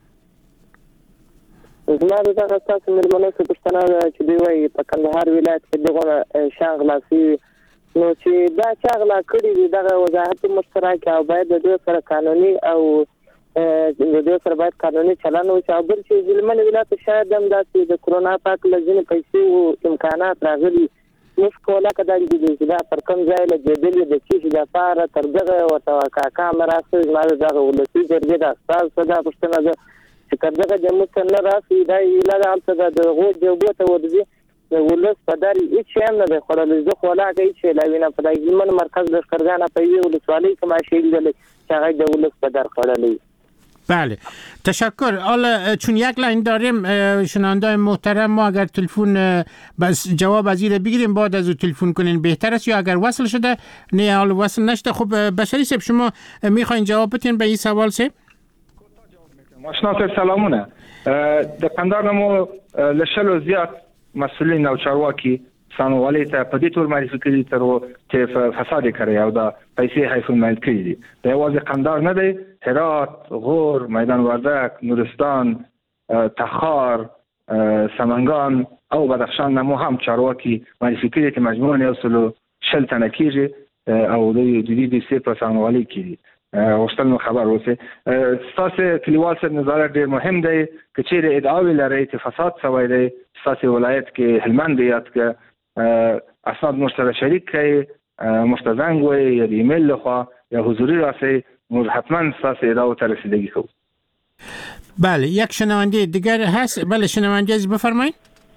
زما دغه تاسو مېرمنو څخه پوښتنه ده چې دوی وایي په کندهار ولایت کې دغه شاغلا سي، نو چې دا شاغلا کړي دي دغه وضاحت مشترک او باید د دوی سره قانوني او د دوی سره باید قانوني چلند وشي. او بل چې ژلمنې ولایت شاید هم داسې د کرونا پاک له ځینې پیسې او امکانات راغلي موږ کوله که دا چې دا پر کوم ځای لګېدلې د چیشي دپاره تر دغه ورته کاکا مراسته زما د دغه ولسي جرګې د استازو څخه دا پوښتنه ده چې که دغه زموږ ته نه راسي دا ایله ده هلته د هغو جوبو ته ورځي د ولس په در هېڅ شی هم نه دی خوړلی. زه خو ولاکه هېڅ شی لا وینم په دا هلمند مرکز لښکرګانه په یوې ولسوالۍ کې ما شی لیدلی چې هغه د ولس په در خوړلی. بله تشکر. حالا چون یک لاین داریم شنونده محترم، ما اگر تلفن بس جواب از این بگیریم بعد از او تلفن کنین بهتر است، یا اگر وصل شده نه حالا وصل نشده. خب بشری صاحب شما میخواین جواب بدین به این سوال صاحب؟ ماشنا صاحب سلامونه. د قندهار مو لشلو زیات مسئولین او چارواکي سانوالي ته په دې تور معرفي کړي تر چې فساد کوي او دا پیسې حیف المال کړي دي. دا یوازې قندهار نه دی، هرات، غور، میدان وردک، نورستان، تخار، سمنگان او بدخشان نمو هم چارواکي معرفي کړي چې مجموعاً 160 تنه کېږي او د دې سي په سانوالي کې غوښتل نو خبر اوسه. تاسو کلیوال سره نظارت ډیر مهم دی چې چیرې ادعاوې لري چې فساد شوی دی تاسو ولایت کې هلمند یاد کې اسناد مشترک شریک کړي، مستزنګ وي یا ایمیل لخوا یا حضوری راسي، موږ حتما تاسو ادعا ته رسیدگی کوو. بله یک شنونده دیگر هست. بله شنونده از بفرمایید.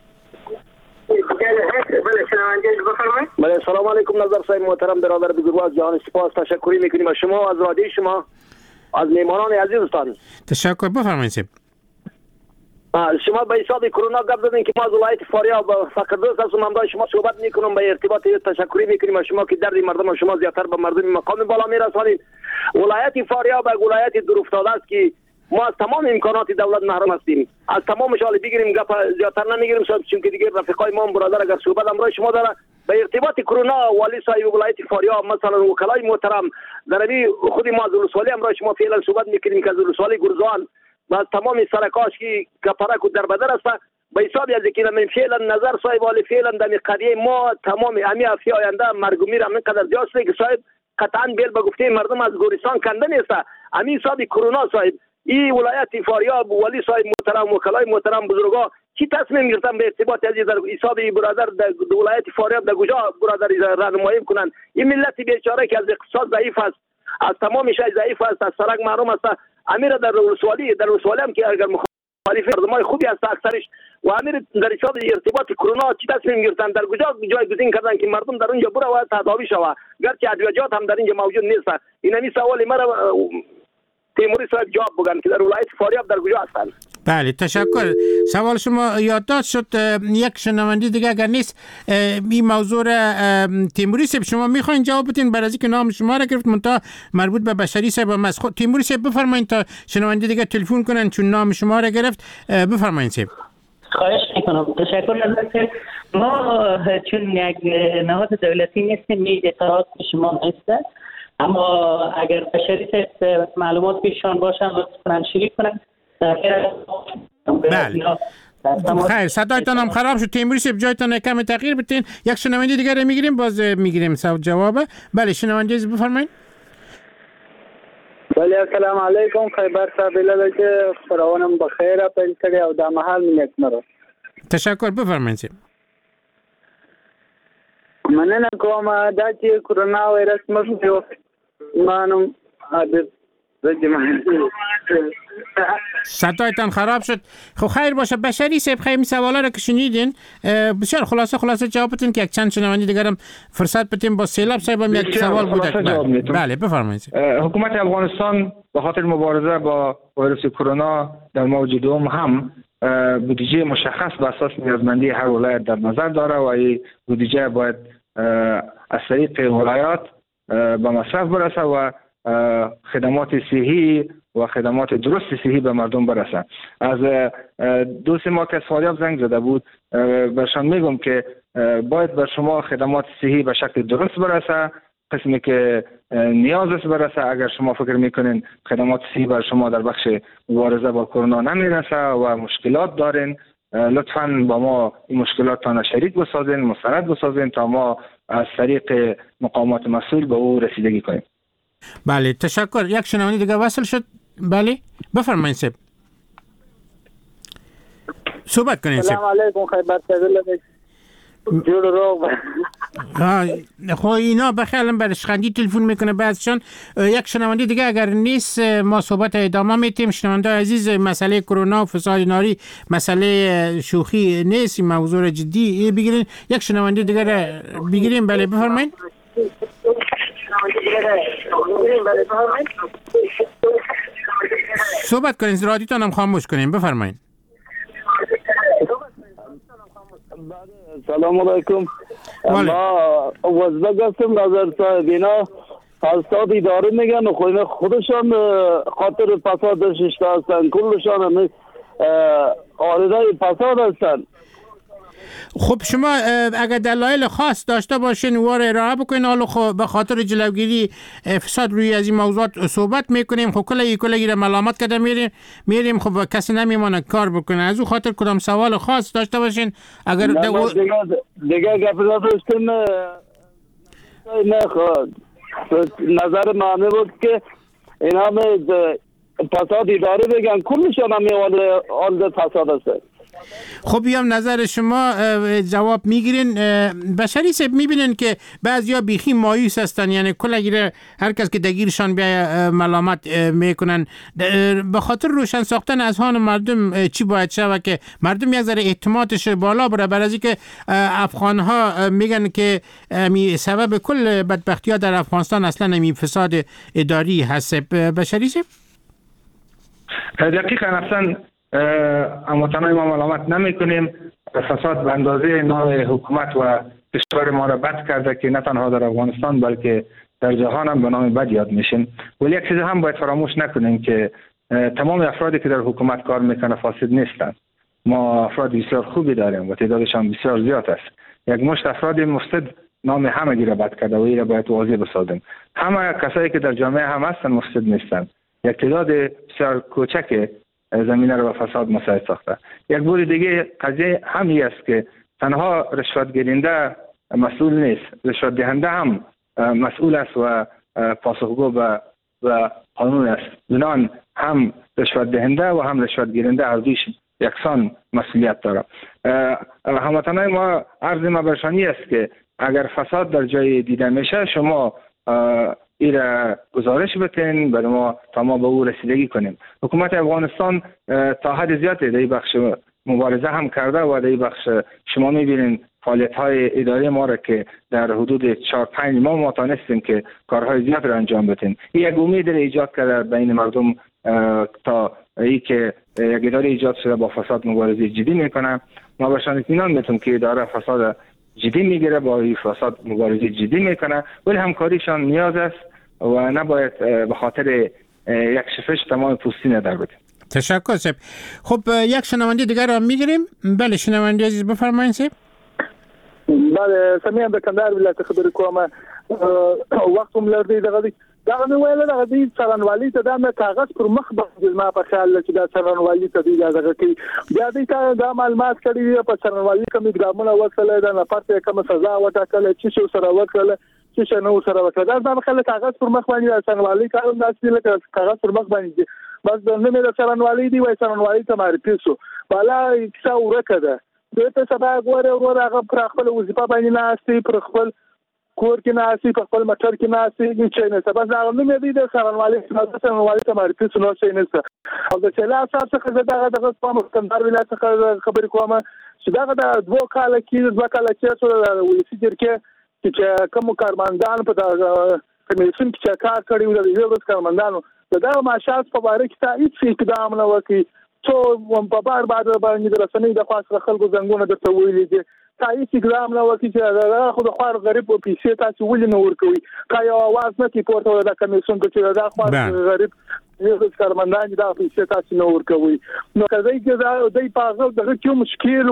بله سلام علیکم نظر صاحب محترم برادر بزرگوار جهان، سپاس تشکری میکنیم از شما، از رادیو شما، از میهمانان عزیزتان. تشکر. بفرمایید صاحب. شما به حساب کرونا گپ زدین که ما از ولایت فاریاب فقیردوست هستم، من با شما صحبت میکنم، به ارتباط تشکری میکنیم از شما که درد مردم شما زیاتر به مردم مقام بالا میرسانید. ولایت فاریاب یک ولایت دور افتاده است که ما از تمام امکانات دولت محروم هستیم. از تمام شال بگیریم گپ زیاتر نمیگیریم چون که دیگه رفیقای ما برادر اگر صحبت امروز شما داره به ارتباط کرونا والی صاحب ولایت فاریاب مثلا وکلای محترم دربی خود ما از ولسوالی امروز شما فعلا صحبت میکنیم که از ولسوالی گرزوان و تمام سرکاش کی کپرک و دربدر است به حساب از که من فعلا نظر صاحب والی فعلا در قضیه ما تمام امی افیا آینده مرگومی را من قدر زیاد است که صاحب قطعا بیل به گفته مردم از گورستان کنده نیست. امی حساب کرونا صاحب این ولایت فاریاب ولی صاحب محترم وکلای محترم بزرگا چی تصمیم گرفتن به ارتباط از در حساب برادر در ولایت فاریاب در کجا برادر راهنمایی کنن؟ این ملت بیچاره که از اقتصاد ضعیف است، از تمام شای ضعیف است، از سرک محروم است. امیر در ولسوالی هم که اگر مخالف مردمای خوبی است اکثرش و امیر در حساب ارتباط کرونا چی تصمیم گرفتن در کجا جایگزین کردن که مردم در اونجا برو و تداوی شوه، گرچه ادویجات هم در اینجا موجود نیست. این همین سوال مرا تیموری صاحب جواب بگن که در ولایت فاریاب در کجا هستن. بله تشکر. سوال شما یادداشت شد. یک شنونده دیگه اگر نیست این موضوع را تیموری صاحب شما میخواین جواب بدین برای اینکه نام شما را گرفت منتها مربوط به بشری صاحب هم است. تیموری صاحب بفرمایید تا شنونده دیگه تلفن کنن چون نام شما را گرفت. بفرمایید صاحب. خواهش میکنم. تشکر از ما چون یک نهاد دولتی نیستیم، اطلاعات شما نیست. اما اگر بشری معلومات پیشان باشن لطفاً شریک کنن. بله خیر، صدایتان هم خراب شد. تیموری صاحب جایتان کم تغییر بدین. یک شنونده دیگر میگیریم، باز میگیریم جواب. بله شنونده عزیز بفرمایید. بله السلام علیکم. خیبر صاحب لاله فراوانم بخیر پنځه او د محل نیکمرغه. تشکر، بفرمایید. مننه کوم دا چې کرونا وایرس موږ مانم عادت صدایتان خراب شد. خب خیر باشه بشری صاحب، خیلی این سوالا رو که شنیدین بسیار خلاصه جواب بدین که یک چند شنونده دیگر هم فرصت بدیم. با سیلاب صاحب هم یک سوال بوده. بله بفرمایید. حکومت افغانستان به خاطر مبارزه با ویروس کرونا در موج دوم هم بودجه مشخص به اساس نیازمندی هر ولایت در نظر داره و این بودجه باید از طریق ولایات به مصرف برسه و خدمات صحی و خدمات درست صحی به مردم برسه. از دوست ما که از فاریاب زنگ زده بود برشان میگم که باید بر شما خدمات صحی به شکل درست برسه، قسمی که نیاز است برسه. اگر شما فکر میکنین خدمات صحی بر شما در بخش مبارزه با کرونا نمیرسه و مشکلات دارین، لطفاً با ما این مشکلاتتان شریک بسازین، مستند بسازین تا ما از طریق مقامات مسئول به او رسیدگی کنیم. بله تشکر. یک شنونده دیگه وصل شد. بله بفرمایید صاحب، صحبت کنین. السلام علیکم. خیبر صاحب جور رو خب اینا بخیالم برش خندی تلفن میکنه بعضشان. یک شنونده دیگه اگر نیست ما صحبت ادامه میتیم. شنونده عزیز، مسئله کرونا و فساد ناری مسئله شوخی نیست، این موضوع جدی بگیرین. یک شنونده دیگه بگیریم. بله بفرمایید. صحبت کنین، رادیوتون هم خاموش کنین. بفرمایید. سلام علیکم. ما وزبک هستم. نظر صاحب اینا فساد اداره میگن و خودشان خاطر فساد ششته هستن، کلشان هم آرزای فساد هستن. خب شما اگر دلایل خاص داشته باشین وار ارائه بکنین. حالا خب به خاطر جلوگیری فساد روی از این موضوعات صحبت میکنیم. خب کلی ملامت کرده میریم خب کسی نمیمونه کار بکنه. از اون خاطر کدام سوال خاص داشته باشین اگر دیگه گپ داشتیم نه نظر معنی بود که این همه فساد اداره بگن کلشان هم آل فساد هست. خب بیام نظر شما جواب میگیرین. بشری صاحب میبینن که بعضیا بیخی مایوس هستن، یعنی کل هر کس که دگیرشان بیا ملامت میکنن. به خاطر روشن ساختن اذهان مردم چی باید شود که مردم یک ذره اعتمادش بالا بره؟ برای اینکه افغان ها میگن که سبب کل بدبختی ها در افغانستان اصلا همین فساد اداری هست. بشری صاحب دقیقاً اصلا اما تنهای ما ملامت نمی کنیم. فساد به اندازه نام حکومت و کشور ما را بد کرده که نه تنها در افغانستان بلکه در جهان هم به نام بد یاد میشیم. ولی یک چیز هم باید فراموش نکنیم که تمام افرادی که در حکومت کار میکنه فاسد نیستند. ما افراد بسیار خوبی داریم و تعدادشان بسیار زیاد است. یک مشت افراد مفسد نام همگی را بد کرده و این را باید واضح بسازیم. همه کسایی که در جامعه هم هستن مفسد نیستند. یک تعداد بسیار کوچک زمینه رو به فساد مساعد ساخته. یک بار دیگه قضیه همی است که تنها رشوت گیرنده مسئول نیست، رشوت دهنده هم مسئول است و پاسخگو به قانون است. بنابراین هم رشوت دهنده و هم رشوت گیرنده هر دویش یکسان مسئولیت داره. هموطنان ما عرض ما برشانی است که اگر فساد در جای دیده میشه شما ایره گزارش بتین برای ما تا ما به او رسیدگی کنیم. حکومت افغانستان تا حد زیادی در این بخش مبارزه هم کرده و در این بخش شما میبینین فعالیت های اداری ما را که در حدود 4-5 ماه ما تانستیم که کارهای زیاد را انجام بدیم. این یک امید را ایجاد کرده بین مردم تا ای که یک اداره ایجاد شده با فساد مبارزه جدی میکنه. ما برشان اطمینان میتونیم که اداره فساد جدی میگیره، با این فساد مبارزه جدی میکنه، ولی همکاریشان نیاز است و نباید به خاطر یک شفش تمام پوستین در بدیم. تشکر صاحب. خب یک شنونده دیگر را میگیریم. بله شنونده عزیز بفرمایید صاحب. بله سمیان به کندهار ولایت خبر کوم. وخت هم لري دغه نو ویل دغه دې څرنوالي ته د کاغذ پر مخ باندې ما په خیال چې دا څرنوالي ته دی دغه کې بیا دې دا معلومات کړي په څرنوالي کوم اقدامونه وکړل دا نه پاتې کوم سزا وټاکل چې سره وکړل چې نو سره وکړل دا خلک کاغذ پر مخ باندې څرنوالي کارونه داسې لکه کاغذ پر مخ باندې بس د نومې د څرنوالي دی وای څرنوالي ته معرفي شو بالا څه ورکه ده ته سبا غوړ ورو هغه پر خپل وظیفه باندې ناشتي پر خپل کور کې ناسي په خپل مټر کې ناسي چې نه سبا ځان نو مې دې سرنوالي ته معرفي شنو چې نه څه او د چلا اساس څخه دغه په مستندار ولایت څخه خبرې کوم چې دغه د 2 کال کې څو ولسی کې چې کوم کارمندان په کمیشن کې کار کړی و د یو کارمندانو دا معاشات په اړه کې هیڅ اقدام نه وکړي څو په بار باندې د رسنۍ د خاص خلکو زنګونه د تویلې دي تایید اقدام نه وکړي چې خو د خوار غریب په پیسې تاسو ولې نه ورکوي کایو आवाज نه کی پورته د کمیسیون چې دا خوار غریب یو کارمندان دا پیسې تاسو نه ورکوي نو کله چې دا په دغه کې مشکل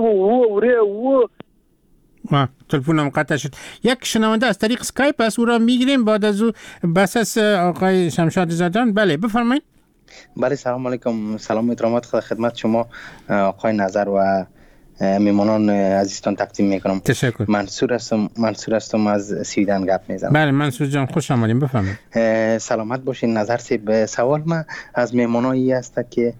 و تلفنم قطع شد. یک شنونده از طریق اسکایپ از او را میگیریم بعد از او بس از آقای شمشاد زادان. بله بفرمایید. بله سلام علیکم، سلام و احترامات خدمت شما آقای نظر و میمانان عزیزتان تقدیم میکنم. تشکر. منصور هستم از سویدن گپ میزنم. بله منصور جان خوش آمدید، بفرمایید. سلامت باشین. نظر سیب سوال ما از میمانایی است که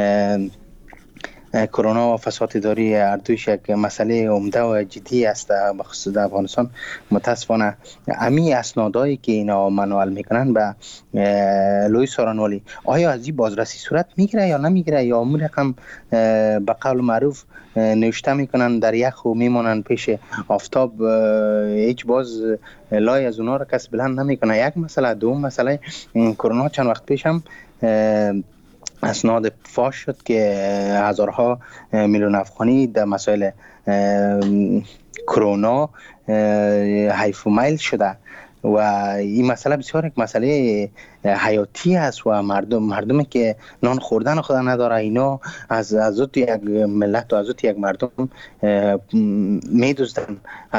کرونا و فساد اداری هر دویش یک مسئله عمده و جدی است به خصوص در افغانستان. متاسفانه امی اسنادایی که اینا منوال میکنن به لوی سارنوالی آیا از این بازرسی صورت میگیره یا نمیگیره یا اون رقم به قول معروف نوشته میکنن در یخ و میمونن پیش آفتاب، هیچ باز لای از اونا رو کس بلند نمیکنه. یک مسئله. دوم مسئله کرونا چند وقت پیش هم اسناد فاش شد که هزارها میلیون افغانی در مسائل کرونا حیف و میل شده و این مسئله بسیار یک مسئله حیاتی است و مردمی که نان خوردن خدا نداره اینا از عزت یک ملت و عزت یک مردم میدوزدن،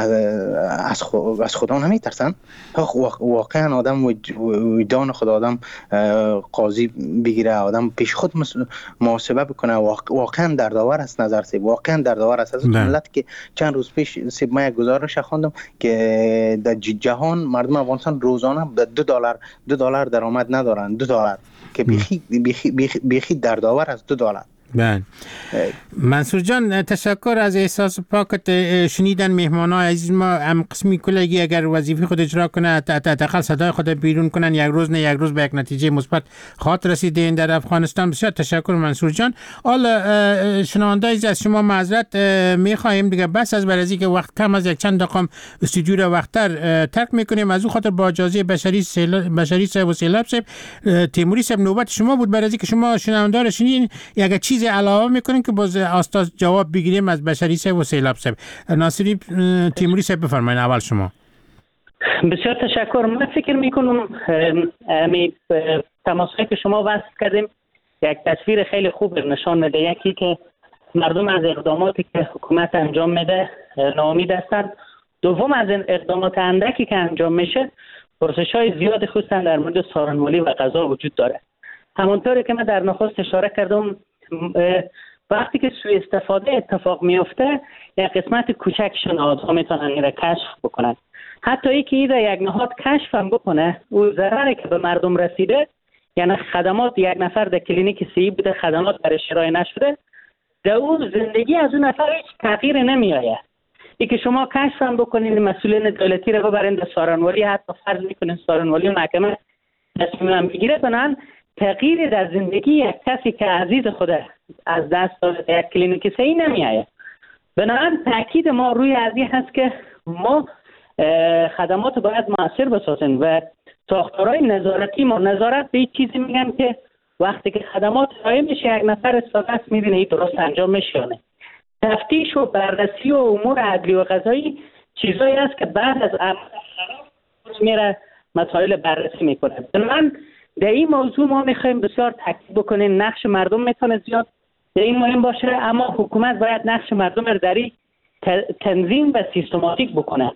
از خدا نمیترسن. واقعا آدم وجدان خود آدم قاضی بگیره، آدم پیش خود محاسبه بکنه. واقعا دردآور است نظر سیب، واقعا دردآور است. از ملت که چند روز پیش سیب ما یک گزارش خواندم که در جهان مردم افغانستان روزانه $2 درآمد ندارن. $2 که بیخی دردآور است. $2. بله منصور جان تشکر از احساس پاکت. شنیدن مهمانای عزیز ما هم قسمی کلگی اگر وظیفه خود اجرا کنه حداقل صدای خود بیرون کنن یک روز نه یک روز به یک نتیجه مثبت خاطر رسیدین در افغانستان. بسیار تشکر منصور جان. حالا شنونده عزیز از شما معذرت میخواهیم دیگه بس از برازی که وقت کم از یک چند دقیقه استودیو رو وقتتر ترک میکنیم. از اون خاطر با اجازه بشری صاحب و سیلاب صاحب تیموری صاحب نوبت شما بود برازی که شما شنونده رو شنیدین یک چیز علاوه میکنین که باز استاد جواب بگیریم از بشری صاحب و سیلاب صاحب. ناصری تیموری صاحب بفرمایید اول شما. بسیار تشکر. من فکر میکنم تماسایی که شما وصل کردیم یک تصویر خیلی خوب نشان میده. یکی که مردم از اقداماتی که حکومت انجام میده ناامید هستند. دوم از این اقدامات اندکی که انجام میشه پرسش‌های زیاد خصوصا در مورد سارنوالی و قضا وجود داره. همونطوری که من در نخست اشاره کردم وقتی که سوء استفاده اتفاق میفته یک قسمت کوچکشون آدها میتونن این را کشف بکنن. حتی ای که این را یک نهاد کشف هم بکنه او ضرری که به مردم رسیده، یعنی خدمات یک نفر در کلینیک سی بوده خدمات برش ارائه نشده، در اون زندگی از اون نفر هیچ تغییر نمیآید. ای که شما کشف هم بکنین مسئولین دولتی را ببرین در سارنوالی، حتی فرض میکنین سارنوالی و محکمه تصمیم هم بگیره کنن، تغییر در زندگی یک کسی که عزیز خود از دست داده یک کلینیک صحیح نمیآید. بنابراین تاکید ما روی از این هست که ما خدمات باید مؤثر بسازیم و ساختارهای نظارتی ما نظارت به چیزی میگن که وقتی که خدمات ارائه میشه یک نفر استاد است میبینه این درست انجام میشه یا نه. تفتیش و بررسی و امور عدلی و قضایی چیزایی است که بعد از میره مسائل بررسی میکنه. بنابراین در این موضوع ما میخوایم بسیار تاکید بکنیم نقش مردم میتونه زیاد در این مهم باشه، اما حکومت باید نقش مردم رو در تنظیم و سیستماتیک بکنه.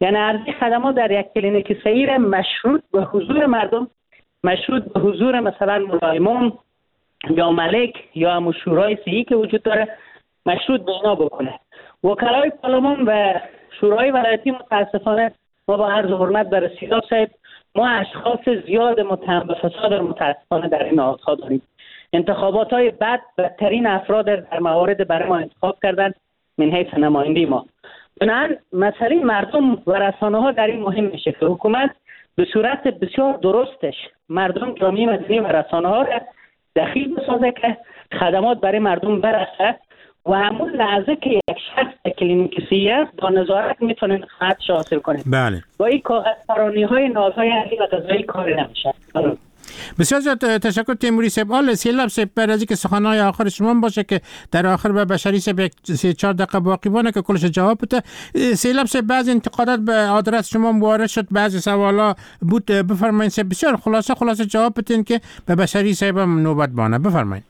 یعنی عرضه خدمات در یک کلینیک سیر مشروط به حضور مردم، مشروط به حضور مثلا ملایمون یا ملک یا همون شورای صحی که وجود داره، مشروط به اینا بکنه. وکلای پارلمان و شورای ولایتی متاسفانه ما با عرض حرمت در رسیدات صاحب ما اشخاص زیاد متهم به فساد متاسفانه در این نهادها داریم. انتخابات های بعد بدترین افراد در موارد برای ما انتخاب کردن من حیث نماینده ما. بنابراین مسئله مردم و رسانه ها در این مهم میشه که حکومت به صورت بسیار درستش مردم، جامعه مدنی و رسانه ها را دخیل بسازه که خدمات برای مردم برسه و همون لحظه که یک شخص کلینیک صحی است با نظارت میتونه خدمتش حاصل کنه. بله. با این کاغذپرانی های نازهای علی و غذایی کاری نمیشه. بسیار زیاد تشکر تیموری صاحب. آل سیلاب صاحب بعد از اینکه سخنهای آخر شما باشه که در آخر به بشری صاحب 3-4 دقیقه باقی بونه که کلش جواب بده. سیلاب صاحب بعضی انتقادات به آدرس شما وارد شد، بعضی سوالا بود، بفرمایید صاحب بسیار خلاصه جواب بدین که به بشری صاحب نوبت بانه. بفرمایید.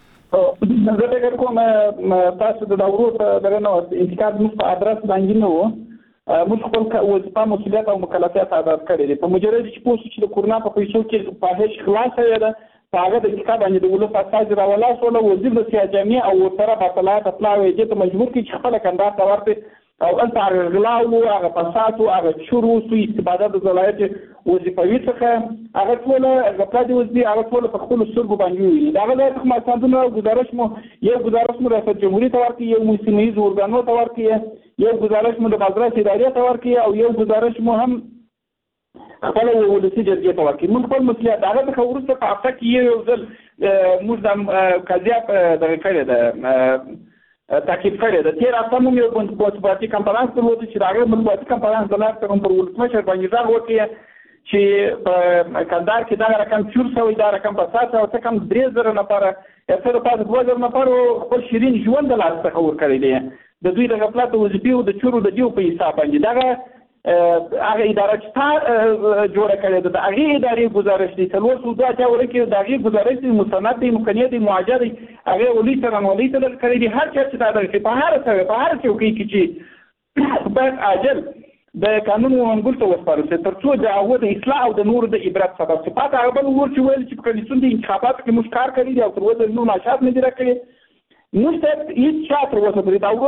زه فکر کوم تاسو د دورو دغه نو انتقاد مو په ادرس باندې نه وو. موږ خپل وظیفه مسؤلیت او مکلفیت ادا کړی دي. په مجرد چې پوه چې د کورونا په پیسو کې په هیڅ خلاصه ده په هغه د کتاب باندې د ولو فساد راولا سول وزیر د سیاجامي او سره په طلعات اطلاعي دي ته مجبور کی چې خپل کندار ته ورته او انت غلاو هغه فساد او هغه شروع سو استفاده د ولایت وظیفوي څخه هغه ټول غفلت وزدي هغه ټول په خپل سرګو باندې وي. دا غلط کومه څنګه گزارش مو ریاست جمهوریت ته ورکړي، یو موسمیز ورګانو ته ورکړي، یو گزارش مو د مدرسې ادارې ته ورکړي او یو گزارش مو هم خپل ولسی جرګې ته ورکړي. موږ خپل مسؤلیت هغه د خورسته په هفته کې یو ځل موږ د قضیه د کړه د تاکید کړی د تیر هفته مو یو مطبوعاتي کنفرانس درلود چې هغه مطبوعاتي کنفرانس د لار څخه پر ولسمشر باندې ځای وکړي چې په کندهار کې دا رقم 400 دا رقم په 700 او څه کم 3000 نفر افسر په 2000 نفر خپل شیرین ژوند د لاس څخه ور کړی دی. د دوی د غفلت او وظیفې او د چورو د دیو په حساب باندې دا هغه اداره چې جوړه کړې ده هغه ادارې گزارش دي څلور سودا چې ورکه د هغه گزارش دي مستند دي مکنیه دي معاجره هغه ولي سره ولي ته کړی دي هر څه چې دا د په هر څه کې چې په عاجل د قانون منګول ته وسپارل ترڅو د هغه د اصلاح او د نور د عبرت سبب څه پاتې هغه بل ور چې ویل چې په کلیسون د انتخاباتو کې مشکار کړی دي او تر اوسه نو نشاط نه دي راکړي نو ست هیڅ چا تر اوسه پرې دا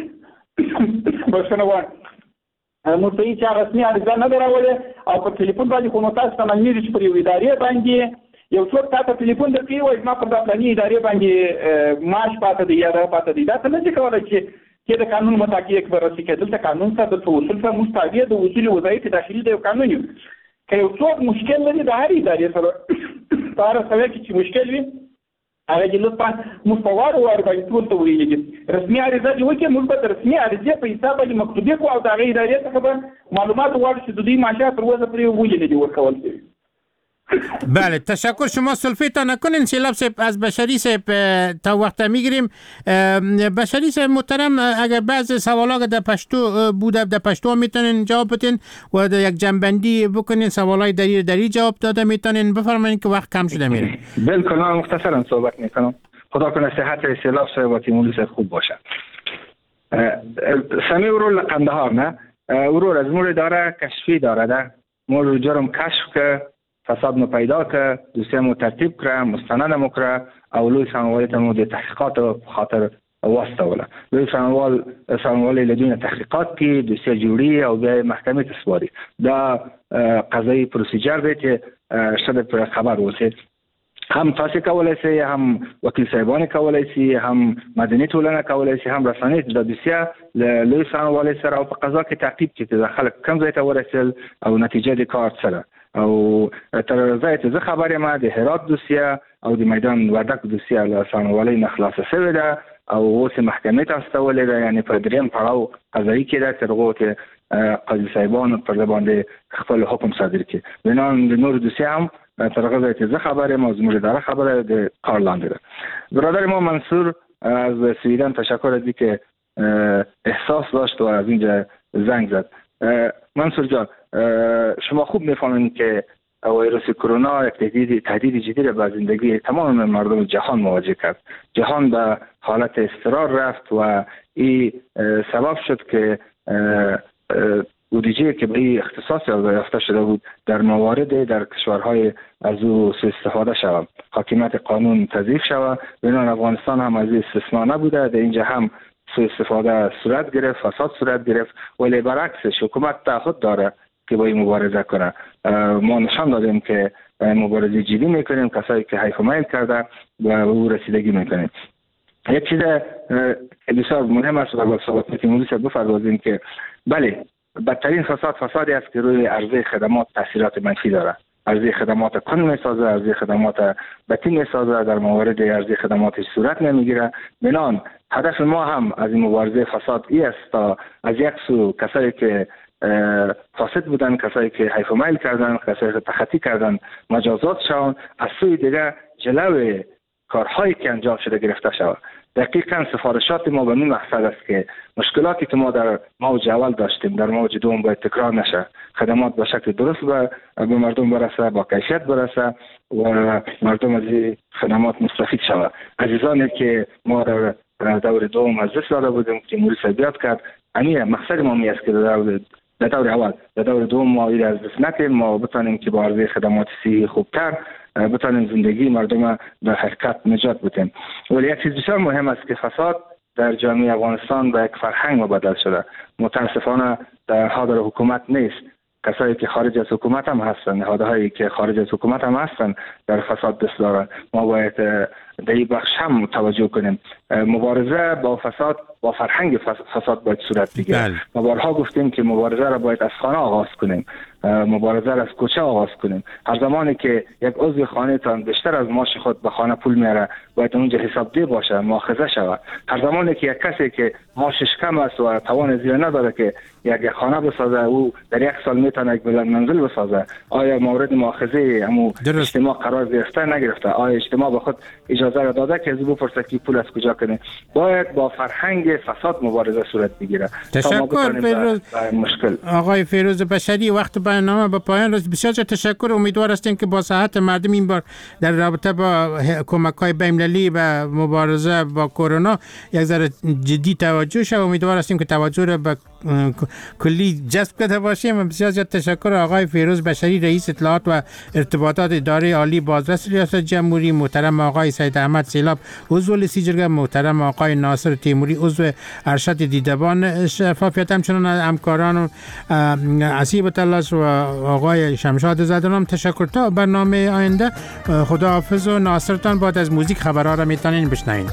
ور بشنه وای مرتي چې رسمي عرضه نه دراولې او په ټلیفون باندې کومه تاسو ته مې چې پر یو ادارې باندې یو څوک تاسو ټلیفون درکې وای ما په دغه ادارې باندې مارش پاتې دی یا را پاتې دی دا څه نه کولای چې د قانون مطابق برسي کېدل ته قانون سره د توصل سره مستعد د وزیر وظایف داخلي د قانون یو که یو څوک مشکل لري د هر ادارې سره طار سره چې مشکل وي هغه د لطفا مستوار او باندې ټول ته ویلي رسمي عریضه دی وکي موږ په رسمي عریضه په حساب باندې مکتوبه کو او د هغه ادارې څخه معلومات وړ چې د دې معاشات پر وځه پرې ویلي دی ورکول شي. بله تشکر. شما سلفیتا نکنین سیلاب صاحب از بشری صاحب تا وقت میگیریم. بشری صاحب محترم اگر بعض سوالا که در پشتو بوده در پشتو میتونین جواب بدین و در یک جنبندی بکنین سوالای دری جواب داده میتونین بفرمایید که وقت کم شده میره. بالکل من مختصرا صحبت میکنم. خدا کنه صحت سیلاب صاحب و تیموری صاحب خوب باشه. سمی ورور قندهار نه ورور از مور اداره کشفی داره ده مور جرم کشف که فساد مو پیدا که دوسیه مو ترتیب کرده مستند مو کرده او لوی ساموالی مو دی تحقیقات خاطر واستوله لوی ساموالی لدون تحقیقات کی دوسیه جوری او به محکمه تسواری دا قضایی پروسیجر دی که شده پر خبر وسید هم تاسو کولای شئ هم وکیل صاحبان کولای شئ هم مدني ټولنه کولای شئ هم رسنۍ د دوسیه لوی ساموالی سره او په قضا کې تعقیب چې د خلک کم ځای ته ورسېل او نتیجه د کار سره او تر ځای ته زه خبرې ما د هرات دوسیه او د میدان وردک دوسیه له ساموالی نه خلاصه شوې ده او اوس محکمې ته استولې ده یعنی په دریم پړاو قضایي کې ده تر هغو چې قاضي صاحبان پر باندې خپل حکم صادر کړي بنان د نور دوسیه هم تر هغه ځای ته زه خبرې ما زموږ اداره خبره د کار لاندې ده. برادر ما منصور از سویدن تشکر از اینکه احساس داشت و از اینجا زنگ زد. منصور جان شما خوب میفهمید که ویروس کرونا یک تهدید جدی را به زندگی تمام مردم جهان مواجه کرد. جهان به حالت اضطرار رفت و این سبب شد که بودجه نتیجه که به این اختصاص یافته شده بود در موارد در کشورهای از او سوء استفاده شود، حاکمیت قانون تضعیف شود. بنابراین افغانستان هم از این استثنا نبوده، در اینجا هم سوء استفاده صورت گرفت، فساد صورت گرفت، ولی برعکسش حکومت تعهد داره که با این مبارزه کنه. ما نشان دادیم که مبارزه جدی میکنیم، کسایی که حیف و میل کرده و او رسیدگی میکنیم. یک چیز بسیار مهم است و با صحبت تیموری صاحب بفرمایید که بله، بدترین فسادی است که روی عرضه خدمات تاثیرات منفی داره. عرضه خدمات کند میسازه، عرضه خدمات بطی میسازه، در موارد عرضه خدماتش صورت نمیگیره. بنان هدف ما هم از این مبارزه فساد ای است تا از یک سو کسایی که فاسد بودن، کسایی که حیف و میل کردن، کسایی که تخطی کردن مجازات شوند، از سوی دیگه جلو کارهایی که انجام شده گرفته شود. دقیقاً سفارشات ما به این مقصد است که مشکلاتی که ما در موج اول داشتیم در موج دوم باید تکرار نشه، خدمات به شکل درست به مردم برسه، با کیفیت برسه و مردم از خدمات مستفید شود. عزیزانی که ما در دور دوم از دست داده بودیم که تیموری صاحب یاد کرد، همین مقصد ما می است که در دور اول در دور دوم ما این از دست نکنیم، ما بتانیم که با عرضه خدمات صحی خوبتر بتانیم زندگی مردم به حقیقت نجات بدیم. ولی یک چیز بسیار مهم است که فساد در جامعه افغانستان به یک فرهنگ مبدل شده. متاسفانه در حاضر حکومت نیست، کسایی که خارج از حکومت هم هستن، نهادهایی که خارج از حکومت هم هستن در فساد دست دارن. ما باید در این بخش هم توجه کنیم. مبارزه با فساد با فرهنگ فساد باید صورت بگیره. ما بارها گفتیم که مبارزه را باید از خانه آغاز کنیم، مبارزه را از کوچه آغاز کنیم. هر زمانی که یک عضو خانه تان بیشتر از معاش خود به خانه پول میاره، باید اونجا حسابدهی باشه، مؤاخذه شود. هر زمانی که یک کسی که معاشش کم است و توان زیاد نداره که یک خانه بسازه، او در یک سال میتونه یک بلند منزل بسازه، آیا مورد مؤاخذه همو اجتماع قرار گرفته نگرفته؟ آیا اجتماع به خود اجازه را داده که از او بپرسه که پول از کجا کنه؟ باید با فرهنگ فساد مبارزه صورت بگیره. تشکر فیروز. مشکل آقای فیروز بشری، وقت برنامه به پایان رسید. بسیار تشکر. امیدوار هستیم که با صحت مردم این بار در رابطه با کمک‌های بین‌المللی و مبارزه با کرونا یک ذره جدی توجه شد. امیدوار هستیم که توجه را به کلی جذب کرده باشیم. بسیار تشکر آقای فیروز بشری، رئیس اطلاعات و ارتباطات اداره عالی بازرس ریاست جمهوری، محترم آقای سید احمد سیلاب عضو لسیجرگه، محترم آقای ناصر تیموری عضو ارشد دیدبان شفافیت، همچنان همکاران عصیب تلاش و آقای شمشاد زدنام. تشکر. تا برنامه آینده خداحافظ و ناصرتان. بعد از موزیک خبرها را میتونین بشنوین.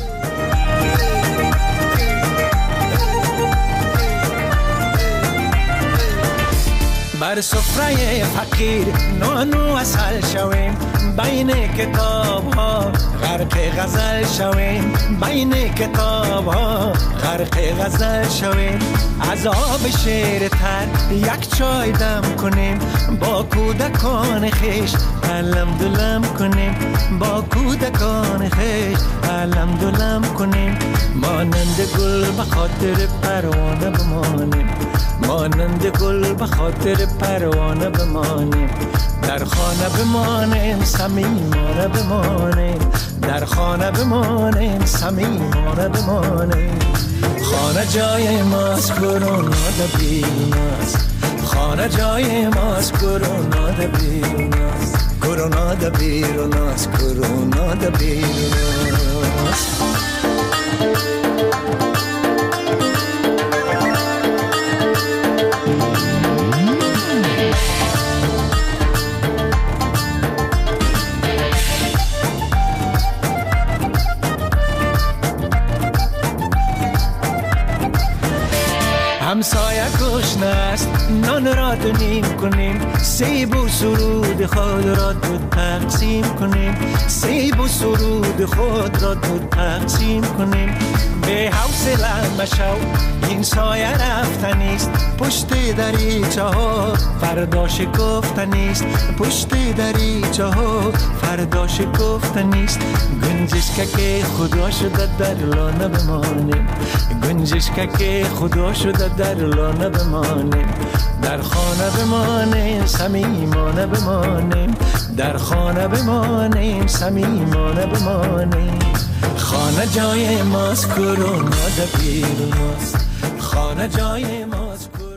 بر سفره فقیر نان و عسل شویم، بین کتاب ها غرق غزل شویم، بین کتاب ها غرق غزل شویم. از آب شیر تر یک چای دم کنیم، با کودکان خیش علم دلم کنیم، با کودکان خیش علم دلم کنیم. مانند گل به خاطر پروانه بمانیم، مانند گل به خاطر پروانه بمانیم. در خانه بمانیم، صمیمانه بمانیم، در خانه بمانیم، صمیمانه بمانیم. خانه جای ماست، کرونا در بیرون است. خانه جای ماست، کرونا در بیرون است. کرونا در بیرون است، کرونا در بیرون است. همسایه گشنه است، نان را دونیم کنیم، سیب و سرود خود را دو تقسیم کنیم، سیب و سرود خود را دو تقسیم کنیم. به حوصله مشو این سایه رفتنیست، پشت دریچه ها فردا شکفتنیست، پشت دریچه ها فردا شکفتنیست. گنجشک که خدا شده در لانه بمانیم، گنجشک که خدا شده در لانه بمانیم. در خانه بمانیم، صمیمانه بمانیم، در خانه بمانیم، صمیمانه بمانیم. خانه جای ماست، کرونا در بیرون است. خانه جای ماست.